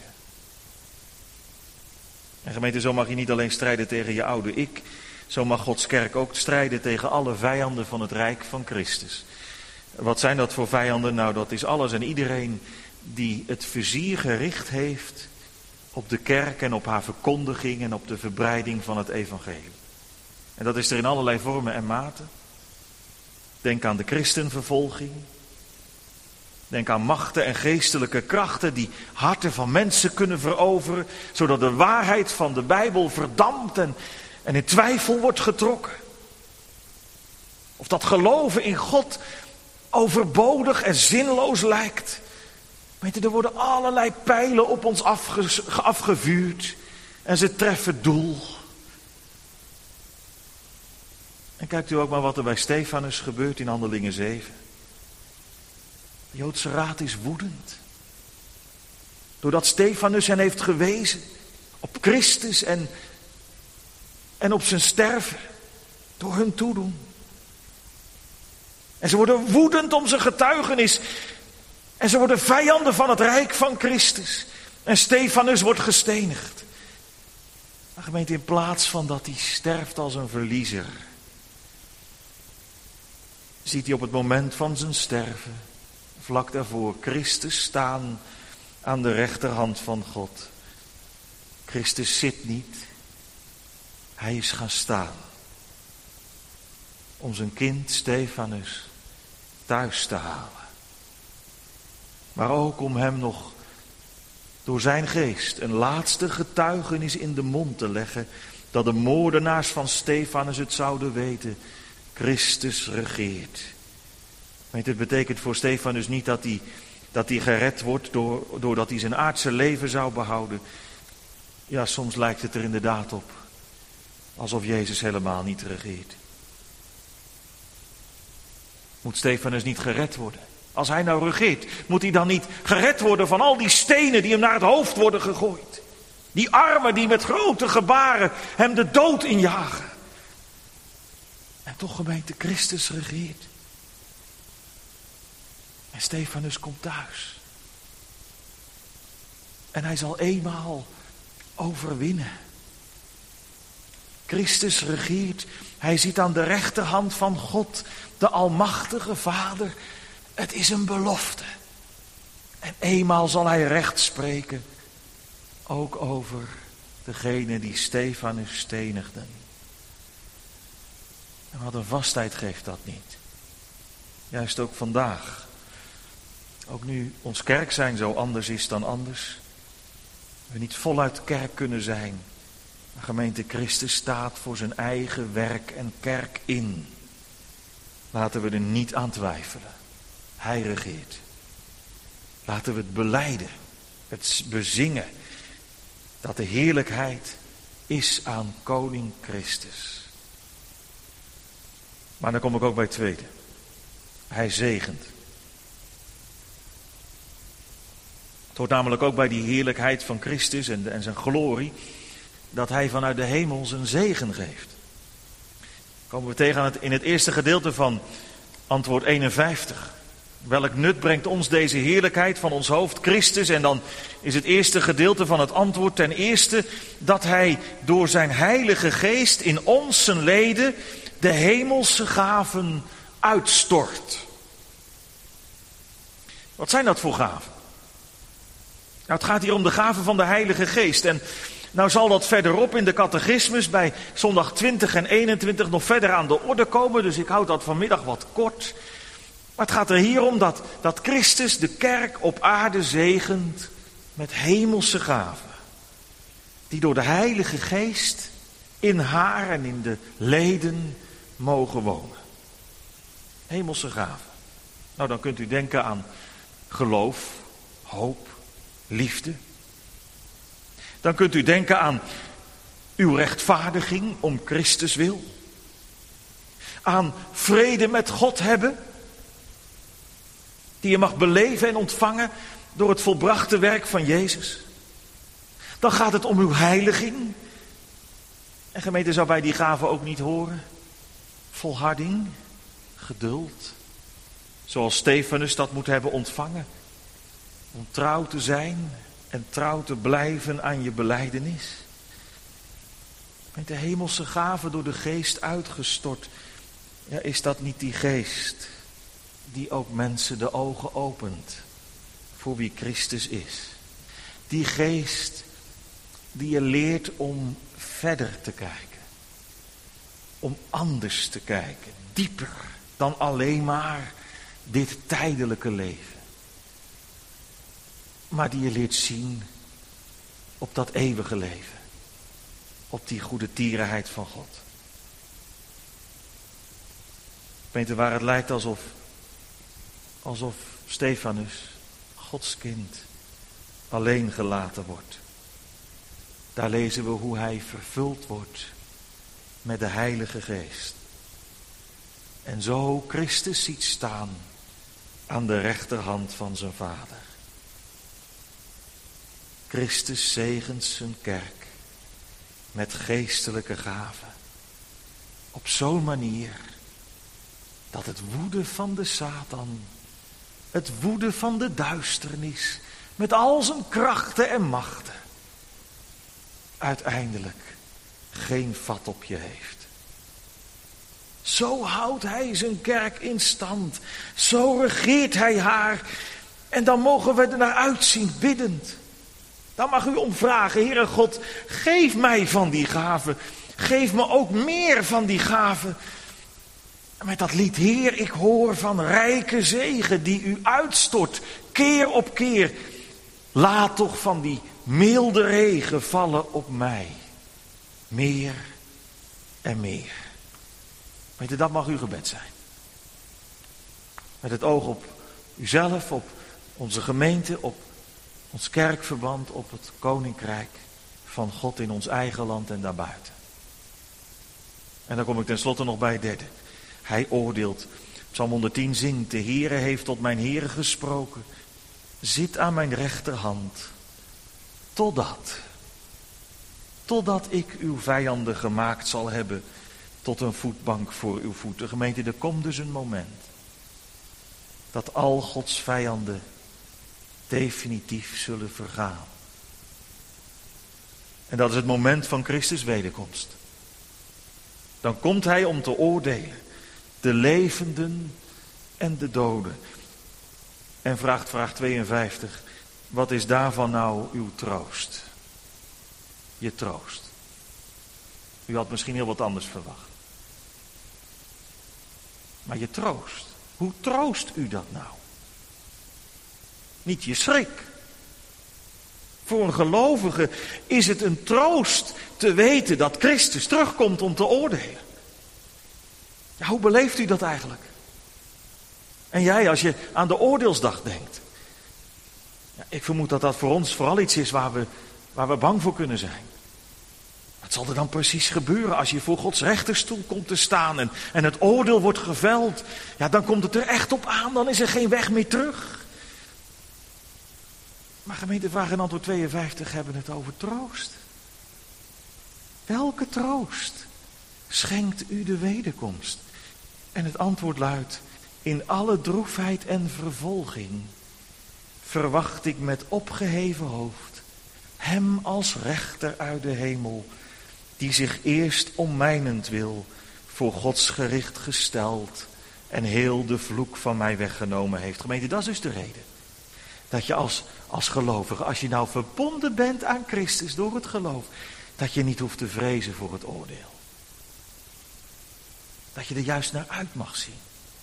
En gemeente, zo mag je niet alleen strijden tegen je oude ik. Zo mag Gods kerk ook strijden tegen alle vijanden van het rijk van Christus. Wat zijn dat voor vijanden? Nou, dat is alles en iedereen die het vizier gericht heeft op de kerk en op haar verkondiging en op de verbreiding van het evangelie. En dat is er in allerlei vormen en maten. Denk aan de christenvervolging. Denk aan machten en geestelijke krachten die harten van mensen kunnen veroveren, zodat de waarheid van de Bijbel verdampt en, en in twijfel wordt getrokken. Of dat geloven in God overbodig en zinloos lijkt. Weet je, er worden allerlei pijlen op ons afge, afgevuurd en ze treffen doel. En kijkt u ook maar wat er bij Stefanus gebeurt in Handelingen zeven. De Joodse raad is woedend. Doordat Stefanus hen heeft gewezen op Christus en, en op zijn sterven. Door hun toedoen. En ze worden woedend om zijn getuigenis. En ze worden vijanden van het rijk van Christus. En Stefanus wordt gestenigd. Maar gemeente, in plaats van dat hij sterft als een verliezer, ziet hij op het moment van zijn sterven, vlak daarvoor, Christus staan aan de rechterhand van God. Christus zit niet. Hij is gaan staan. Om zijn kind Stefanus thuis te halen. Maar ook om hem nog door zijn geest een laatste getuigenis in de mond te leggen, dat de moordenaars van Stefanus het zouden weten. Christus regeert. Weet, het betekent voor Stefanus niet dat hij, dat hij gered wordt door, doordat hij zijn aardse leven zou behouden. Ja, soms lijkt het er inderdaad op alsof Jezus helemaal niet regeert. Moet Stefanus niet gered worden? Als hij nou regeert, moet hij dan niet gered worden van al die stenen die hem naar het hoofd worden gegooid? Die armen die met grote gebaren hem de dood injagen. En toch, gemeente, Christus regeert. En Stefanus komt thuis. En hij zal eenmaal overwinnen. Christus regeert. Hij zit aan de rechterhand van God, de almachtige Vader. Het is een belofte. En eenmaal zal hij recht spreken. Ook over degene die Stefanus stenigden. En wat een vastheid geeft dat niet. Juist ook vandaag. Ook nu ons kerk zijn zo anders is dan anders. We niet voluit kerk kunnen zijn. Gemeente, Christus staat voor zijn eigen werk en kerk in. Laten we er niet aan twijfelen. Hij regeert. Laten we het belijden, het bezingen, dat de heerlijkheid is aan koning Christus. Maar dan kom ik ook bij het tweede. Hij zegent. Het hoort namelijk ook bij die heerlijkheid van Christus en, en zijn glorie, dat hij vanuit de hemel zijn zegen geeft. Komen we tegen aan het, in het eerste gedeelte van antwoord eenenvijftig. Welk nut brengt ons deze heerlijkheid van ons hoofd Christus? En dan is het eerste gedeelte van het antwoord ten eerste dat hij door zijn heilige geest in ons zijn leden de hemelse gaven uitstort. Wat zijn dat voor gaven? Nou, het gaat hier om de gaven van de Heilige Geest. En nou zal dat verderop in de catechismus bij zondag twintig en eenentwintig nog verder aan de orde komen. Dus ik houd dat vanmiddag wat kort. Maar het gaat er hier om dat, dat Christus de kerk op aarde zegent met hemelse gaven. Die door de Heilige Geest in haar en in de leden mogen wonen. Hemelse gaven. Nou, dan kunt u denken aan geloof, hoop, liefde. Dan kunt u denken aan uw rechtvaardiging om Christus wil. Aan vrede met God hebben. Die je mag beleven en ontvangen door het volbrachte werk van Jezus. Dan gaat het om uw heiliging. En gemeente, zou bij die gaven ook niet horen? Volharding, geduld. Zoals Stefanus dat moet hebben ontvangen. Om trouw te zijn en trouw te blijven aan je belijdenis. Met de hemelse gaven door de geest uitgestort. Ja, is dat niet die geest die ook mensen de ogen opent voor wie Christus is? Die geest die je leert om verder te kijken. Om anders te kijken. Dieper dan alleen maar dit tijdelijke leven. Maar die je leert zien op dat eeuwige leven. Op die goede tierenheid van God. Weet je waar het lijkt alsof, alsof Stefanus, Gods kind, alleen gelaten wordt. Daar lezen we hoe hij vervuld wordt met de Heilige Geest. En zo Christus ziet staan aan de rechterhand van zijn Vader. Christus zegent zijn kerk met geestelijke gaven. Op zo'n manier dat het woede van de Satan, het woede van de duisternis, met al zijn krachten en machten, uiteindelijk geen vat op je heeft. Zo houdt hij zijn kerk in stand. Zo regeert hij haar. En dan mogen we er naar uitzien, biddend. Dan mag u om vragen, Heere God, geef mij van die gaven. Geef me ook meer van die gaven. Met dat lied, Heer, ik hoor van rijke zegen die u uitstort, keer op keer. Laat toch van die milde regen vallen op mij. Meer en meer. Weet je, dat mag uw gebed zijn. Met het oog op uzelf, op onze gemeente, op ons kerkverband, op het koninkrijk van God in ons eigen land en daarbuiten. En dan kom ik tenslotte nog bij het derde. Hij oordeelt. Psalm honderdtien zingt, de Heere heeft tot mijn Heere gesproken. Zit aan mijn rechterhand. Totdat. Totdat ik uw vijanden gemaakt zal hebben tot een voetbank voor uw voeten. Gemeente, er komt dus een moment dat al Gods vijanden definitief zullen vergaan. En dat is het moment van Christus wederkomst. Dan komt hij om te oordelen. De levenden en de doden. En vraagt vraag tweeënvijftig. Wat is daarvan nou uw troost? Je troost. U had misschien heel wat anders verwacht. Maar je troost. Hoe troost u dat nou? Niet je schrik. Voor een gelovige is het een troost te weten dat Christus terugkomt om te oordelen. Ja, hoe beleeft u dat eigenlijk? En jij, als je aan de oordeelsdag denkt. Ja, ik vermoed dat dat voor ons vooral iets is waar we, waar we bang voor kunnen zijn. Wat zal er dan precies gebeuren als je voor Gods rechterstoel komt te staan en, en het oordeel wordt geveld? Ja, dan komt het er echt op aan, dan is er geen weg meer terug. Maar gemeente, vraag en antwoord tweeënvijftig hebben het over troost. Welke troost schenkt u de wederkomst? En het antwoord luidt, in alle droefheid en vervolging verwacht ik met opgeheven hoofd hem als rechter uit de hemel, die zich eerst om mijnentwil voor Gods gericht gesteld en heel de vloek van mij weggenomen heeft. Gemeente, dat is dus de reden. Dat je als, als gelovige, als je nou verbonden bent aan Christus door het geloof, dat je niet hoeft te vrezen voor het oordeel. Dat je er juist naar uit mag zien.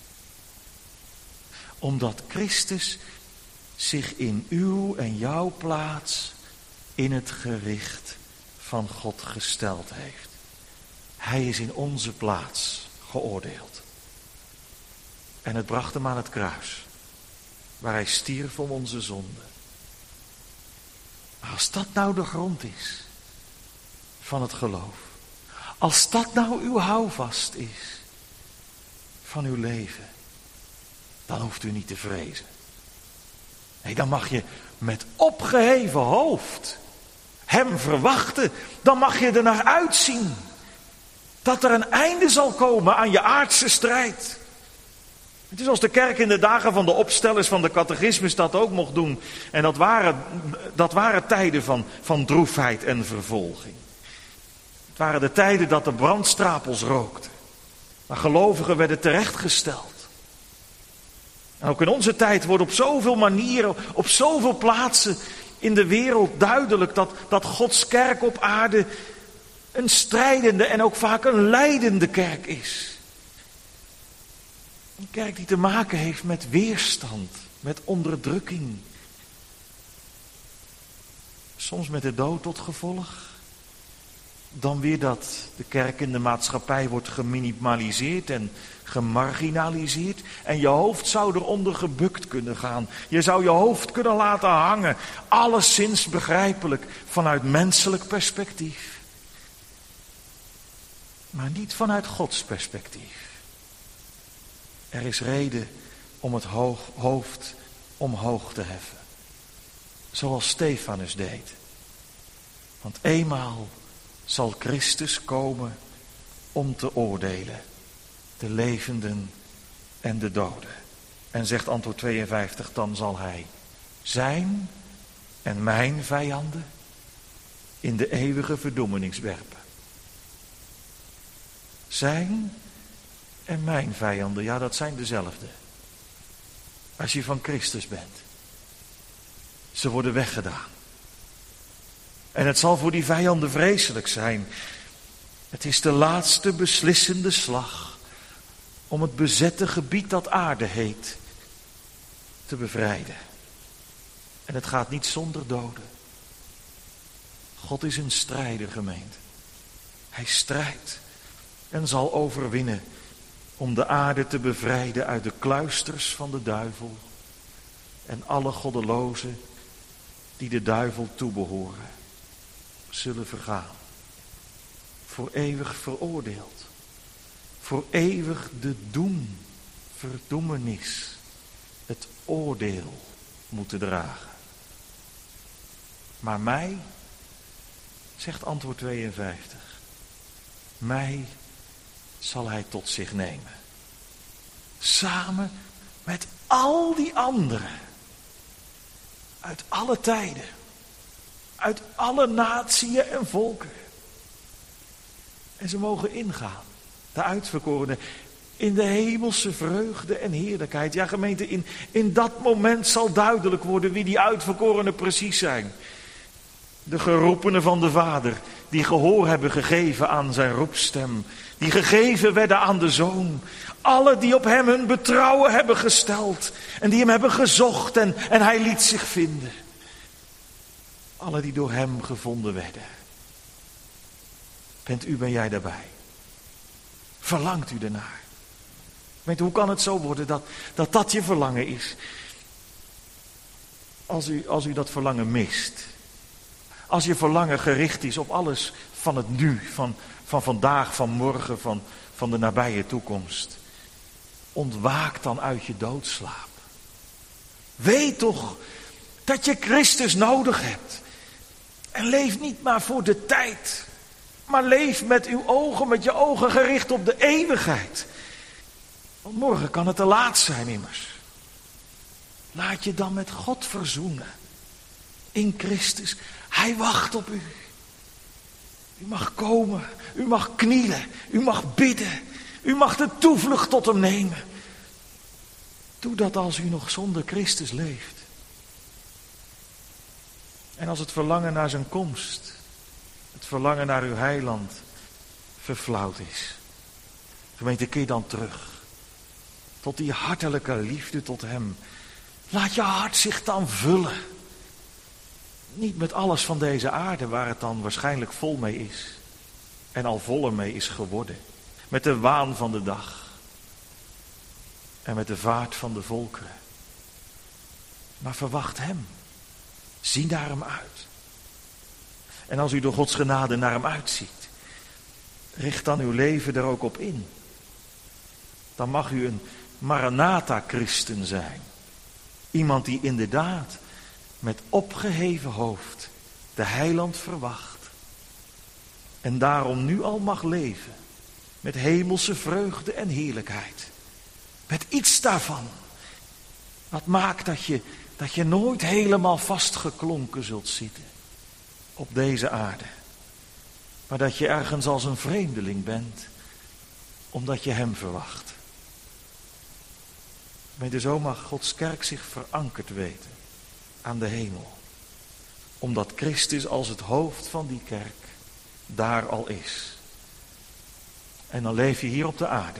Omdat Christus zich in uw en jouw plaats in het gericht van God gesteld heeft. Hij is in onze plaats geoordeeld. En het bracht hem aan het kruis, waar hij stierf om onze zonde. Maar als dat nou de grond is van het geloof, als dat nou uw houvast is van uw leven, dan hoeft u niet te vrezen. Nee, dan mag je met opgeheven hoofd hem verwachten. Dan mag je er naar uitzien dat er een einde zal komen aan je aardse strijd. Het is als de kerk in de dagen van de opstellers van de catechismus dat ook mocht doen. En dat waren, dat waren tijden van, van droefheid en vervolging. Het waren de tijden dat de brandstapels rookten. Maar gelovigen werden terechtgesteld. En ook in onze tijd wordt op zoveel manieren, op zoveel plaatsen in de wereld duidelijk dat, dat Gods kerk op aarde een strijdende en ook vaak een lijdende kerk is. Een kerk die te maken heeft met weerstand, met onderdrukking. Soms met de dood tot gevolg. Dan weer dat de kerk in de maatschappij wordt geminimaliseerd en gemarginaliseerd. En je hoofd zou eronder gebukt kunnen gaan. Je zou je hoofd kunnen laten hangen. Alleszins begrijpelijk vanuit menselijk perspectief. Maar niet vanuit Gods perspectief. Er is reden om het hoog, hoofd omhoog te heffen. Zoals Stefanus deed. Want eenmaal zal Christus komen om te oordelen. De levenden en de doden. En zegt antwoord tweeënvijftig, dan zal hij zijn en mijn vijanden in de eeuwige verdoemenis werpen. Zijn en mijn vijanden, ja, dat zijn dezelfde. Als je van Christus bent. Ze worden weggedaan. En het zal voor die vijanden vreselijk zijn. Het is de laatste beslissende slag om het bezette gebied dat aarde heet te bevrijden. En het gaat niet zonder doden. God is een strijder, gemeente. Hij strijdt en zal overwinnen om de aarde te bevrijden uit de kluisters van de duivel en alle goddelozen die de duivel toebehoren, zullen vergaan. Voor eeuwig veroordeeld. Voor eeuwig de doem, verdoemenis, het oordeel moeten dragen. Maar mij, zegt antwoord tweeënvijftig, mij zal hij tot zich nemen. Samen met al die anderen. Uit alle tijden. Uit alle natieën en volken. En ze mogen ingaan. De uitverkorenen. In de hemelse vreugde en heerlijkheid. Ja, gemeente, in, in dat moment zal duidelijk worden wie die uitverkorenen precies zijn. De geroepenen van de Vader. Die gehoor hebben gegeven aan zijn roepstem. Die gegeven werden aan de Zoon. Alle die op hem hun betrouwen hebben gesteld. En die hem hebben gezocht en, en hij liet zich vinden. Alle die door hem gevonden werden. Bent u, ben jij daarbij? Verlangt u ernaar? Weet u, hoe kan het zo worden dat, dat dat je verlangen is? Als u, als u dat verlangen mist. Als je verlangen gericht is op alles van het nu, van, van vandaag, van morgen, van, van de nabije toekomst. Ontwaak dan uit je doodslaap. Weet toch dat je Christus nodig hebt. En leef niet maar voor de tijd. Maar leef met uw ogen, met je ogen gericht op de eeuwigheid. Want morgen kan het te laat zijn immers. Laat je dan met God verzoenen. In Christus. Hij wacht op u. U mag komen. U mag knielen. U mag bidden. U mag de toevlucht tot hem nemen. Doe dat als u nog zonder Christus leeft. En als het verlangen naar zijn komst, het verlangen naar uw heiland, verflauwd is. Gemeente, keer dan terug. Tot die hartelijke liefde tot hem. Laat je hart zich dan vullen. Niet met alles van deze aarde waar het dan waarschijnlijk vol mee is. En al voller mee is geworden. Met de waan van de dag. En met de vaart van de volkeren. Maar verwacht hem. Zie naar hem uit. En als u door Gods genade naar hem uitziet. Richt dan uw leven er ook op in. Dan mag u een Maranatha-christen zijn. Iemand die inderdaad met opgeheven hoofd de heiland verwacht. En daarom nu al mag leven met hemelse vreugde en heerlijkheid. Met iets daarvan. Wat maakt dat je, dat je nooit helemaal vastgeklonken zult zitten op deze aarde. Maar dat je ergens als een vreemdeling bent, omdat je hem verwacht. Mede zo mag Gods kerk zich verankerd weten aan de hemel. Omdat Christus als het hoofd van die kerk daar al is. En dan leef je hier op de aarde.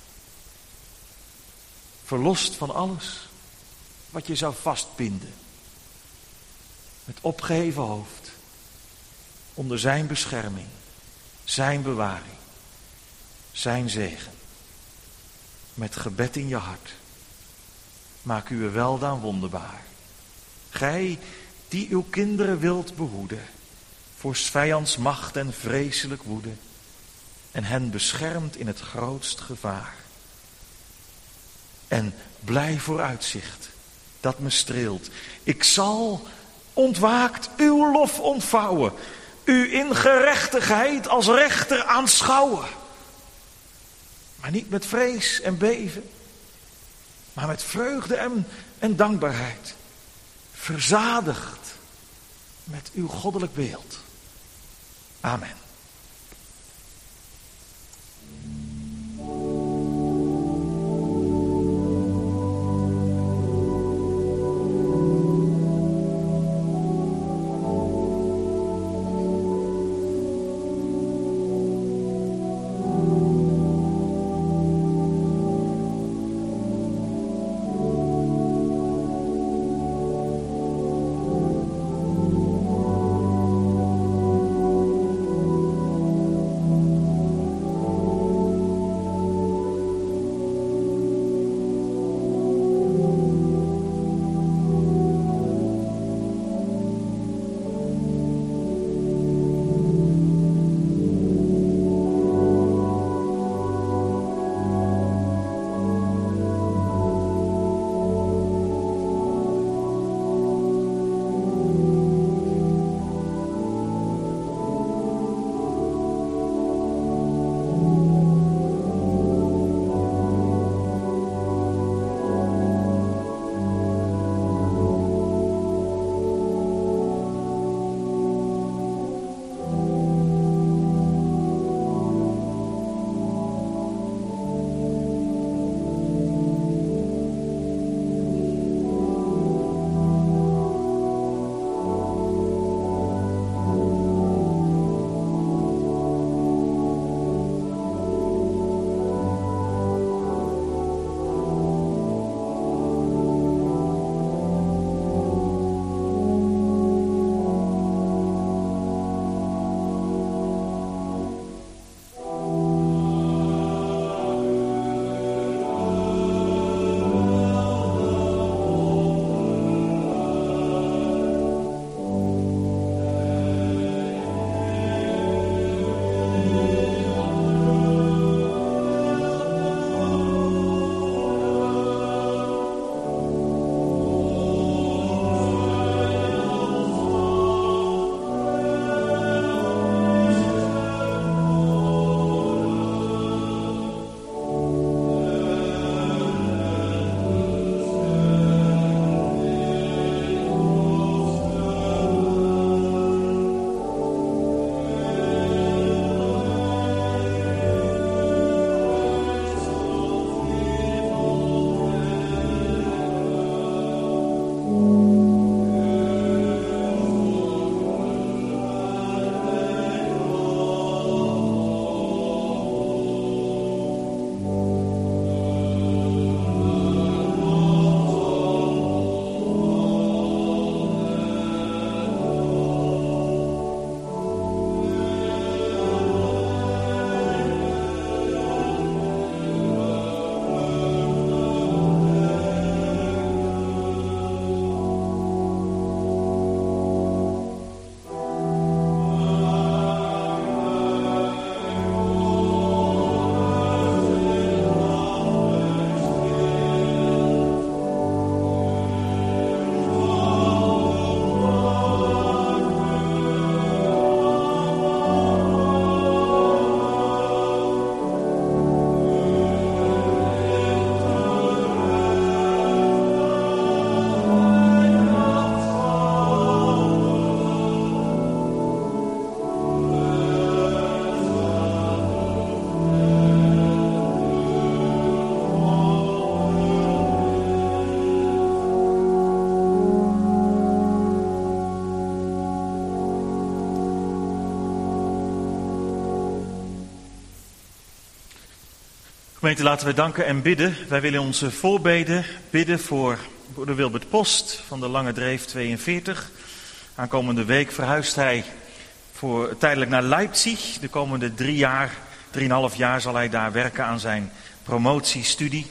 Verlost van alles wat je zou vastbinden. Met opgeheven hoofd. Onder zijn bescherming. Zijn bewaring. Zijn zegen. Met gebed in je hart. Maak u er weldaan wonderbaar. Gij die uw kinderen wilt behoeden. Voor 's vijands macht en vreselijk woede. En hen beschermt in het grootst gevaar. En blij vooruitzicht, dat me streelt. Ik zal ontwaakt uw lof ontvouwen. U in gerechtigheid als rechter aanschouwen. Maar niet met vrees en beven. Maar met vreugde en, en dankbaarheid. Verzadigd met uw goddelijk beeld. Amen. Gemeente, laten we danken en bidden. Wij willen onze voorbeden bidden voor broeder Wilbert Post van de Lange Dreef tweeënveertig. Aankomende week verhuist hij voor tijdelijk naar Leipzig. De komende drie jaar, drieënhalf jaar zal hij daar werken aan zijn promotiestudie.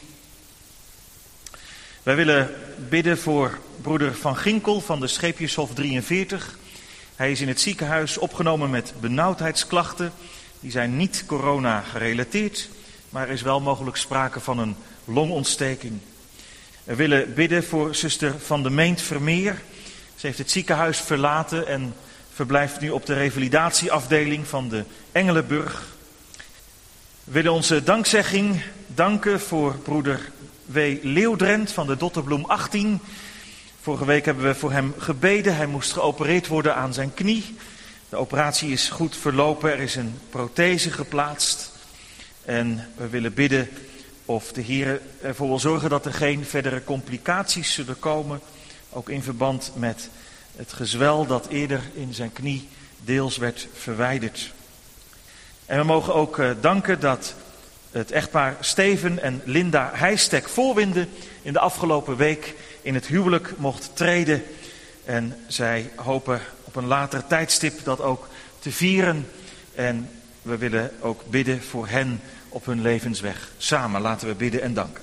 Wij willen bidden voor broeder Van Ginkel van de Scheepjeshof drieënveertig. Hij is in het ziekenhuis opgenomen met benauwdheidsklachten. Die zijn niet corona gerelateerd, maar er is wel mogelijk sprake van een longontsteking. We willen bidden voor zuster Van de Meent Vermeer. Ze heeft het ziekenhuis verlaten en verblijft nu op de revalidatieafdeling van de Engelenburg. We willen onze dankzegging danken voor broeder W. Leeuwdrent van de Dotterbloem achttien. Vorige week hebben we voor hem gebeden. Hij moest geopereerd worden aan zijn knie. De operatie is goed verlopen. Er is een prothese geplaatst. En we willen bidden of de Heer ervoor wil zorgen dat er geen verdere complicaties zullen komen. Ook in verband met het gezwel dat eerder in zijn knie deels werd verwijderd. En we mogen ook uh, danken dat het echtpaar Steven en Linda Heijstek Voorwinde in de afgelopen week in het huwelijk mocht treden. En zij hopen op een later tijdstip dat ook te vieren. En we willen ook bidden voor hen op hun levensweg. Samen laten we bidden en danken.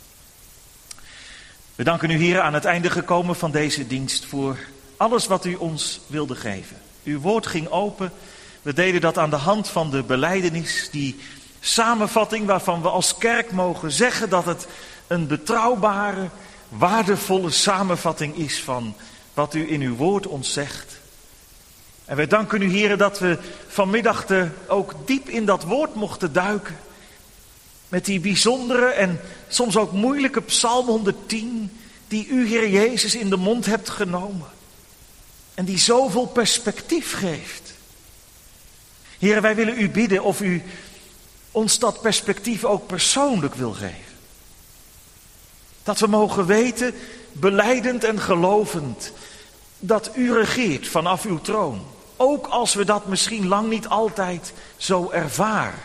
We danken u, Heer, aan het einde gekomen van deze dienst voor alles wat u ons wilde geven. Uw woord ging open. We deden dat aan de hand van de belijdenis, die samenvatting waarvan we als kerk mogen zeggen dat het een betrouwbare, waardevolle samenvatting is van wat u in uw woord ons zegt. En wij danken u, Heer, dat we vanmiddag de, ook diep in dat woord mochten duiken. Met die bijzondere en soms ook moeilijke Psalm honderdtien, die u, Heer Jezus, in de mond hebt genomen. En die zoveel perspectief geeft. Heer, wij willen u bidden of u ons dat perspectief ook persoonlijk wil geven. Dat we mogen weten, belijdend en gelovend, dat u regeert vanaf uw troon. Ook als we dat misschien lang niet altijd zo ervaren.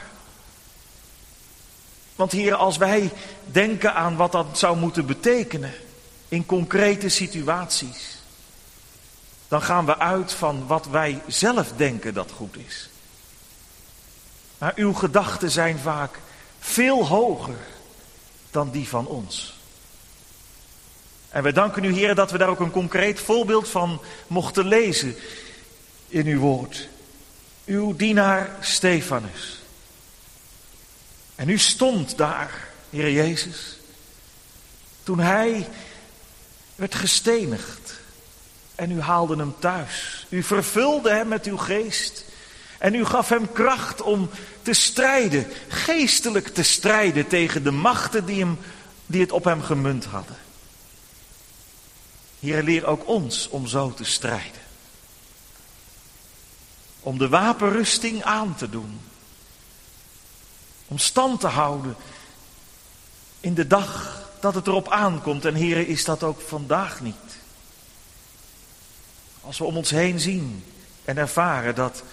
Want Heer, als wij denken aan wat dat zou moeten betekenen in concrete situaties, dan gaan we uit van wat wij zelf denken dat goed is. Maar uw gedachten zijn vaak veel hoger dan die van ons. En wij danken u, Heer, dat we daar ook een concreet voorbeeld van mochten lezen in uw woord. Uw dienaar Stefanus. En u stond daar, Heer Jezus, toen hij werd gestenigd. En u haalde hem thuis. U vervulde hem met uw geest. En u gaf hem kracht om te strijden, geestelijk te strijden tegen de machten die, hem, die het op hem gemunt hadden. Heer, leer ook ons om zo te strijden. Om de wapenrusting aan te doen. Om stand te houden in de dag dat het erop aankomt. En Heer, is dat ook vandaag niet. Als we om ons heen zien en ervaren dat,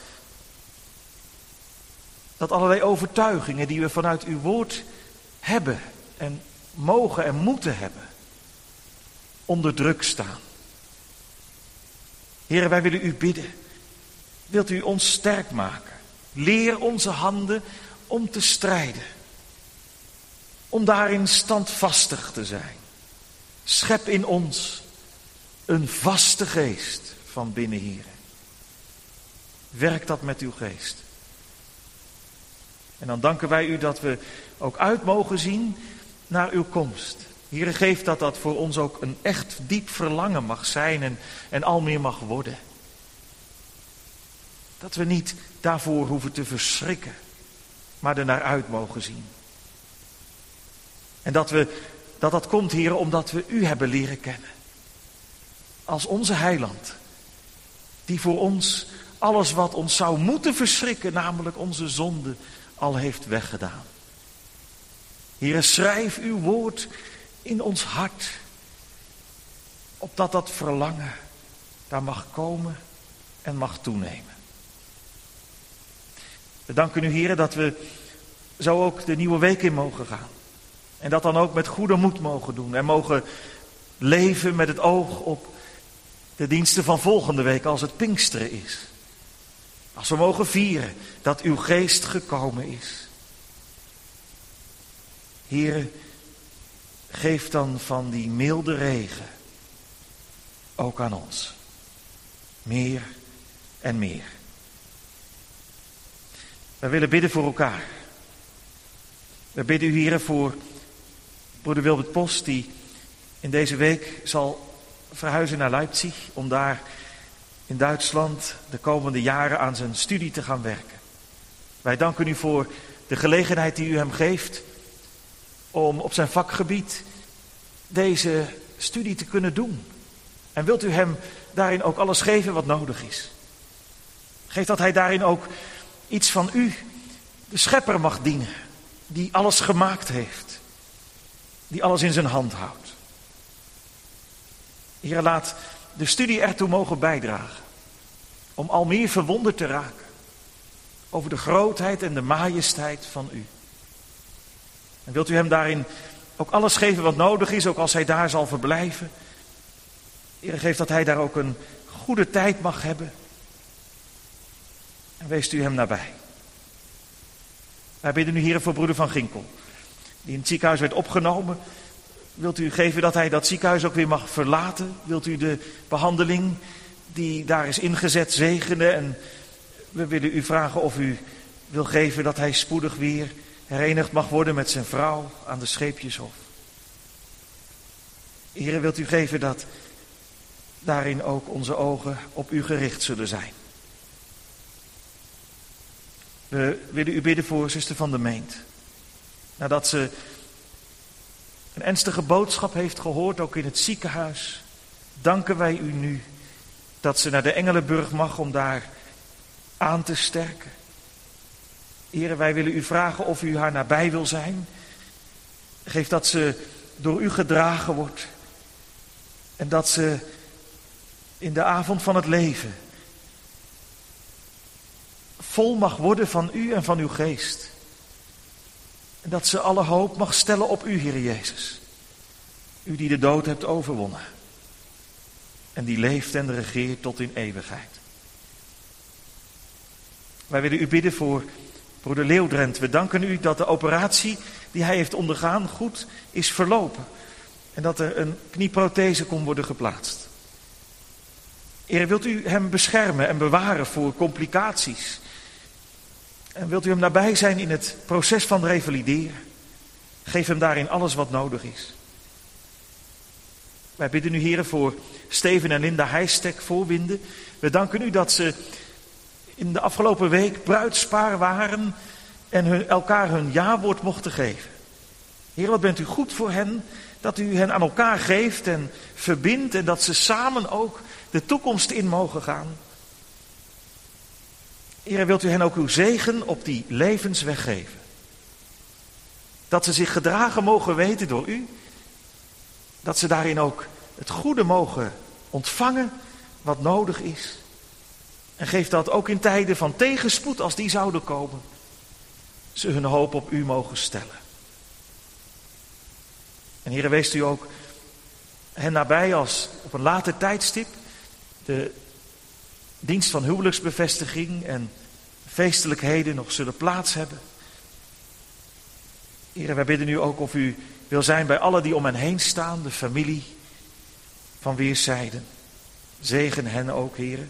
dat allerlei overtuigingen die we vanuit uw woord hebben en mogen en moeten hebben, onder druk staan. Heer, wij willen u bidden. Wilt u ons sterk maken? Leer onze handen om te strijden. Om daarin standvastig te zijn. Schep in ons een vaste geest van binnen, Heer. Werk dat met uw geest. En dan danken wij u dat we ook uit mogen zien naar uw komst. Heer, geef dat dat voor ons ook een echt diep verlangen mag zijn en, en al meer mag worden. Dat we niet daarvoor hoeven te verschrikken, maar er naar uit mogen zien. En dat we, dat, dat komt, Heer, omdat we u hebben leren kennen. Als onze heiland, die voor ons alles wat ons zou moeten verschrikken, namelijk onze zonde, al heeft weggedaan. Heer, schrijf uw woord in ons hart, opdat dat verlangen daar mag komen en mag toenemen. We danken u, Heer, dat we zo ook de nieuwe week in mogen gaan. En dat dan ook met goede moed mogen doen. En mogen leven met het oog op de diensten van volgende week als het Pinksteren is. Als we mogen vieren dat uw geest gekomen is. Heere, geef dan van die milde regen ook aan ons. Meer en meer. We willen bidden voor elkaar. We bidden u, Heere, voor broeder Wilbert Post, die in deze week zal verhuizen naar Leipzig om daar in Duitsland de komende jaren aan zijn studie te gaan werken. Wij danken u voor de gelegenheid die u hem geeft om op zijn vakgebied deze studie te kunnen doen. En wilt u hem daarin ook alles geven wat nodig is. Geef dat hij daarin ook iets van u, de schepper, mag dienen, die alles gemaakt heeft, die alles in zijn hand houdt. Heer, laat de studie ertoe mogen bijdragen om al meer verwonderd te raken over de grootheid en de majesteit van u. En wilt u hem daarin ook alles geven wat nodig is, ook als hij daar zal verblijven. Heer, geef dat hij daar ook een goede tijd mag hebben. En weest u hem nabij. Wij bidden u, Heer, voor broeder Van Ginkel, die in het ziekenhuis werd opgenomen. Wilt u geven dat hij dat ziekenhuis ook weer mag verlaten? Wilt u de behandeling die daar is ingezet zegenen? En we willen u vragen of u wil geven dat hij spoedig weer herenigd mag worden met zijn vrouw aan de Scheepjeshof. Heer, wilt u geven dat daarin ook onze ogen op u gericht zullen zijn. We willen u bidden voor zuster Van der Meent. Nadat ze een ernstige boodschap heeft gehoord, ook in het ziekenhuis, danken wij u nu dat ze naar de Engelenburg mag om daar aan te sterken. Heere, wij willen u vragen of u haar nabij wil zijn. Geef dat ze door u gedragen wordt. En dat ze in de avond van het leven vol mag worden van u en van uw geest. En dat ze alle hoop mag stellen op u, Heer Jezus. U die de dood hebt overwonnen. En die leeft en regeert tot in eeuwigheid. Wij willen u bidden voor broeder Leeuwdrent. We danken u dat de operatie die hij heeft ondergaan goed is verlopen. En dat er een knieprothese kon worden geplaatst. Heer, wilt u hem beschermen en bewaren voor complicaties? En wilt u hem nabij zijn in het proces van revalideren? Geef hem daarin alles wat nodig is. Wij bidden u, Heer, voor Steven en Linda Heijstek Voorwinden. We danken u dat ze in de afgelopen week bruidspaar waren en hun, elkaar hun ja-woord mochten geven. Heer, wat bent u goed voor hen, dat u hen aan elkaar geeft en verbindt en dat ze samen ook de toekomst in mogen gaan. Heer, wilt u hen ook uw zegen op die levensweg geven. Dat ze zich gedragen mogen weten door u. Dat ze daarin ook het goede mogen ontvangen wat nodig is. En geef dat ook in tijden van tegenspoed, als die zouden komen, ze hun hoop op u mogen stellen. En Heer, weest u ook hen nabij als op een later tijdstip de dienst van huwelijksbevestiging en feestelijkheden nog zullen plaats hebben. Heer, wij bidden u ook of u wil zijn bij allen die om hen heen staan, de familie van weerszijden. Zegen hen ook, Heer.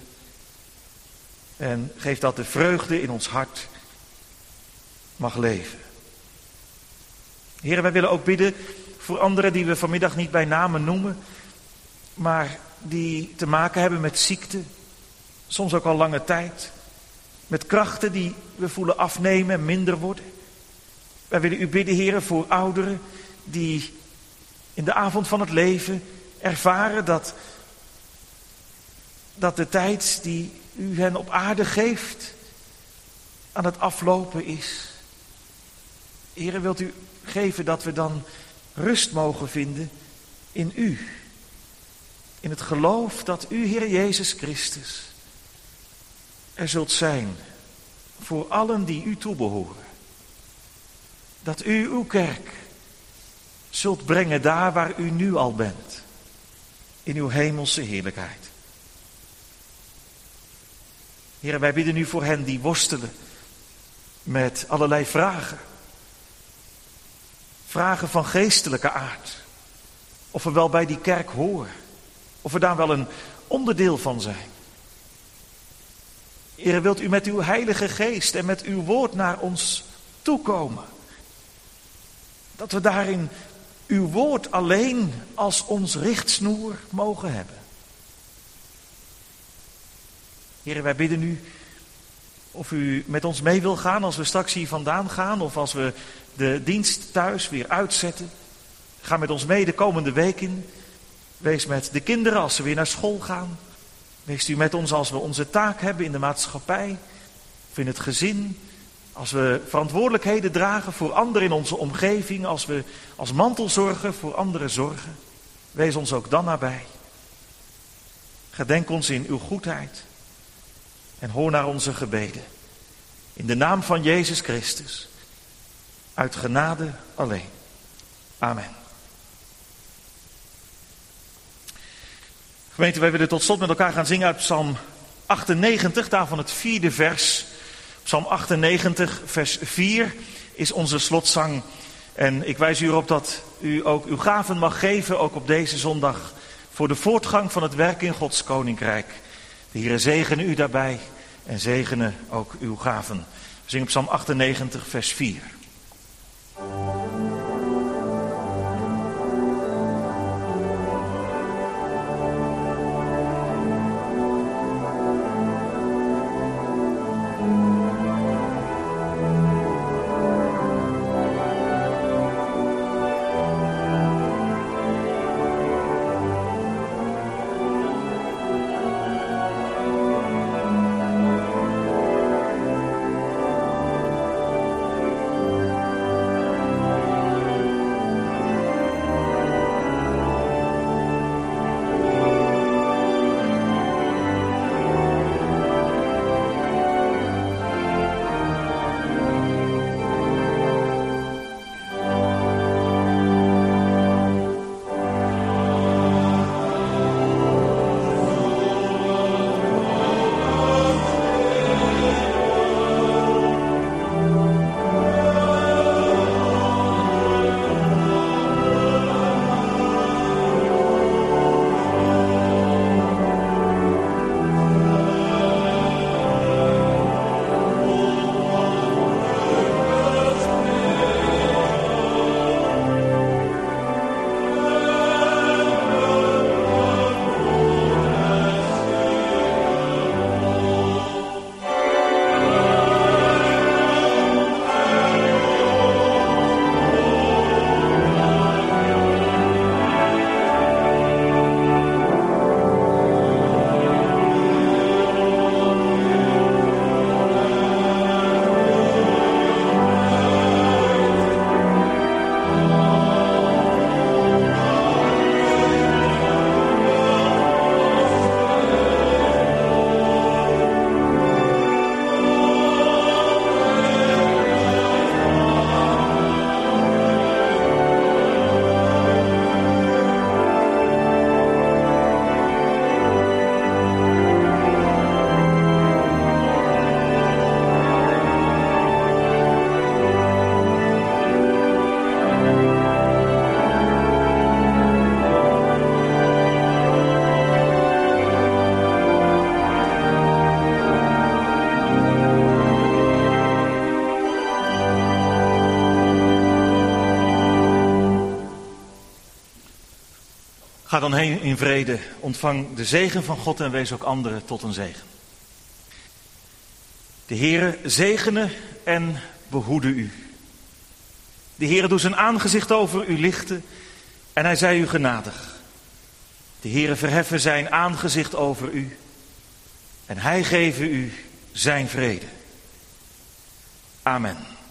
En geef dat de vreugde in ons hart mag leven. Heer, wij willen ook bidden voor anderen die we vanmiddag niet bij namen noemen, maar die te maken hebben met ziekte, soms ook al lange tijd, met krachten die we voelen afnemen en minder worden. Wij willen u bidden, Heer, voor ouderen die in de avond van het leven ervaren dat, dat de tijd die u hen op aarde geeft aan het aflopen is. Heer, wilt u geven dat we dan rust mogen vinden in u. In het geloof dat u, Heer Jezus Christus, er zult zijn voor allen die u toebehoren. dat u uw kerk zult brengen daar waar u nu al bent. In uw hemelse heerlijkheid. Heer, wij bidden u voor hen die worstelen met allerlei vragen. Vragen van geestelijke aard. Of we wel bij die kerk horen. Of we daar wel een onderdeel van zijn. Heer, wilt u met uw heilige geest en met uw woord naar ons toekomen. Dat we daarin uw woord alleen als ons richtsnoer mogen hebben. Heer, wij bidden u of u met ons mee wil gaan als we straks hier vandaan gaan. Of als we de dienst thuis weer uitzetten. Ga met ons mee de komende week in. Wees met de kinderen als ze weer naar school gaan. Wees u met ons als we onze taak hebben in de maatschappij. Of in het gezin. Als we verantwoordelijkheden dragen voor anderen in onze omgeving. Als we als mantelzorger voor anderen zorgen. Wees ons ook dan nabij. Gedenk ons in uw goedheid. En hoor naar onze gebeden. In de naam van Jezus Christus. Uit genade alleen. Amen. Gemeente, wij willen tot slot met elkaar gaan zingen uit Psalm achtennegentig, daarvan het vierde vers. Psalm achtennegentig, vers vier is onze slotzang. En ik wijs u erop dat u ook uw gaven mag geven, ook op deze zondag, voor de voortgang van het werk in Gods Koninkrijk. De Heere zegene u daarbij en zegene ook uw gaven. We zingen Psalm achtennegentig, vers vier. Ga dan heen in vrede, ontvang de zegen van God en wees ook anderen tot een zegen. De Heere zegene en behoede u. De Heere doet zijn aangezicht over u lichten en hij zij u genadig. De Heere verheffen zijn aangezicht over u en hij geven u zijn vrede. Amen.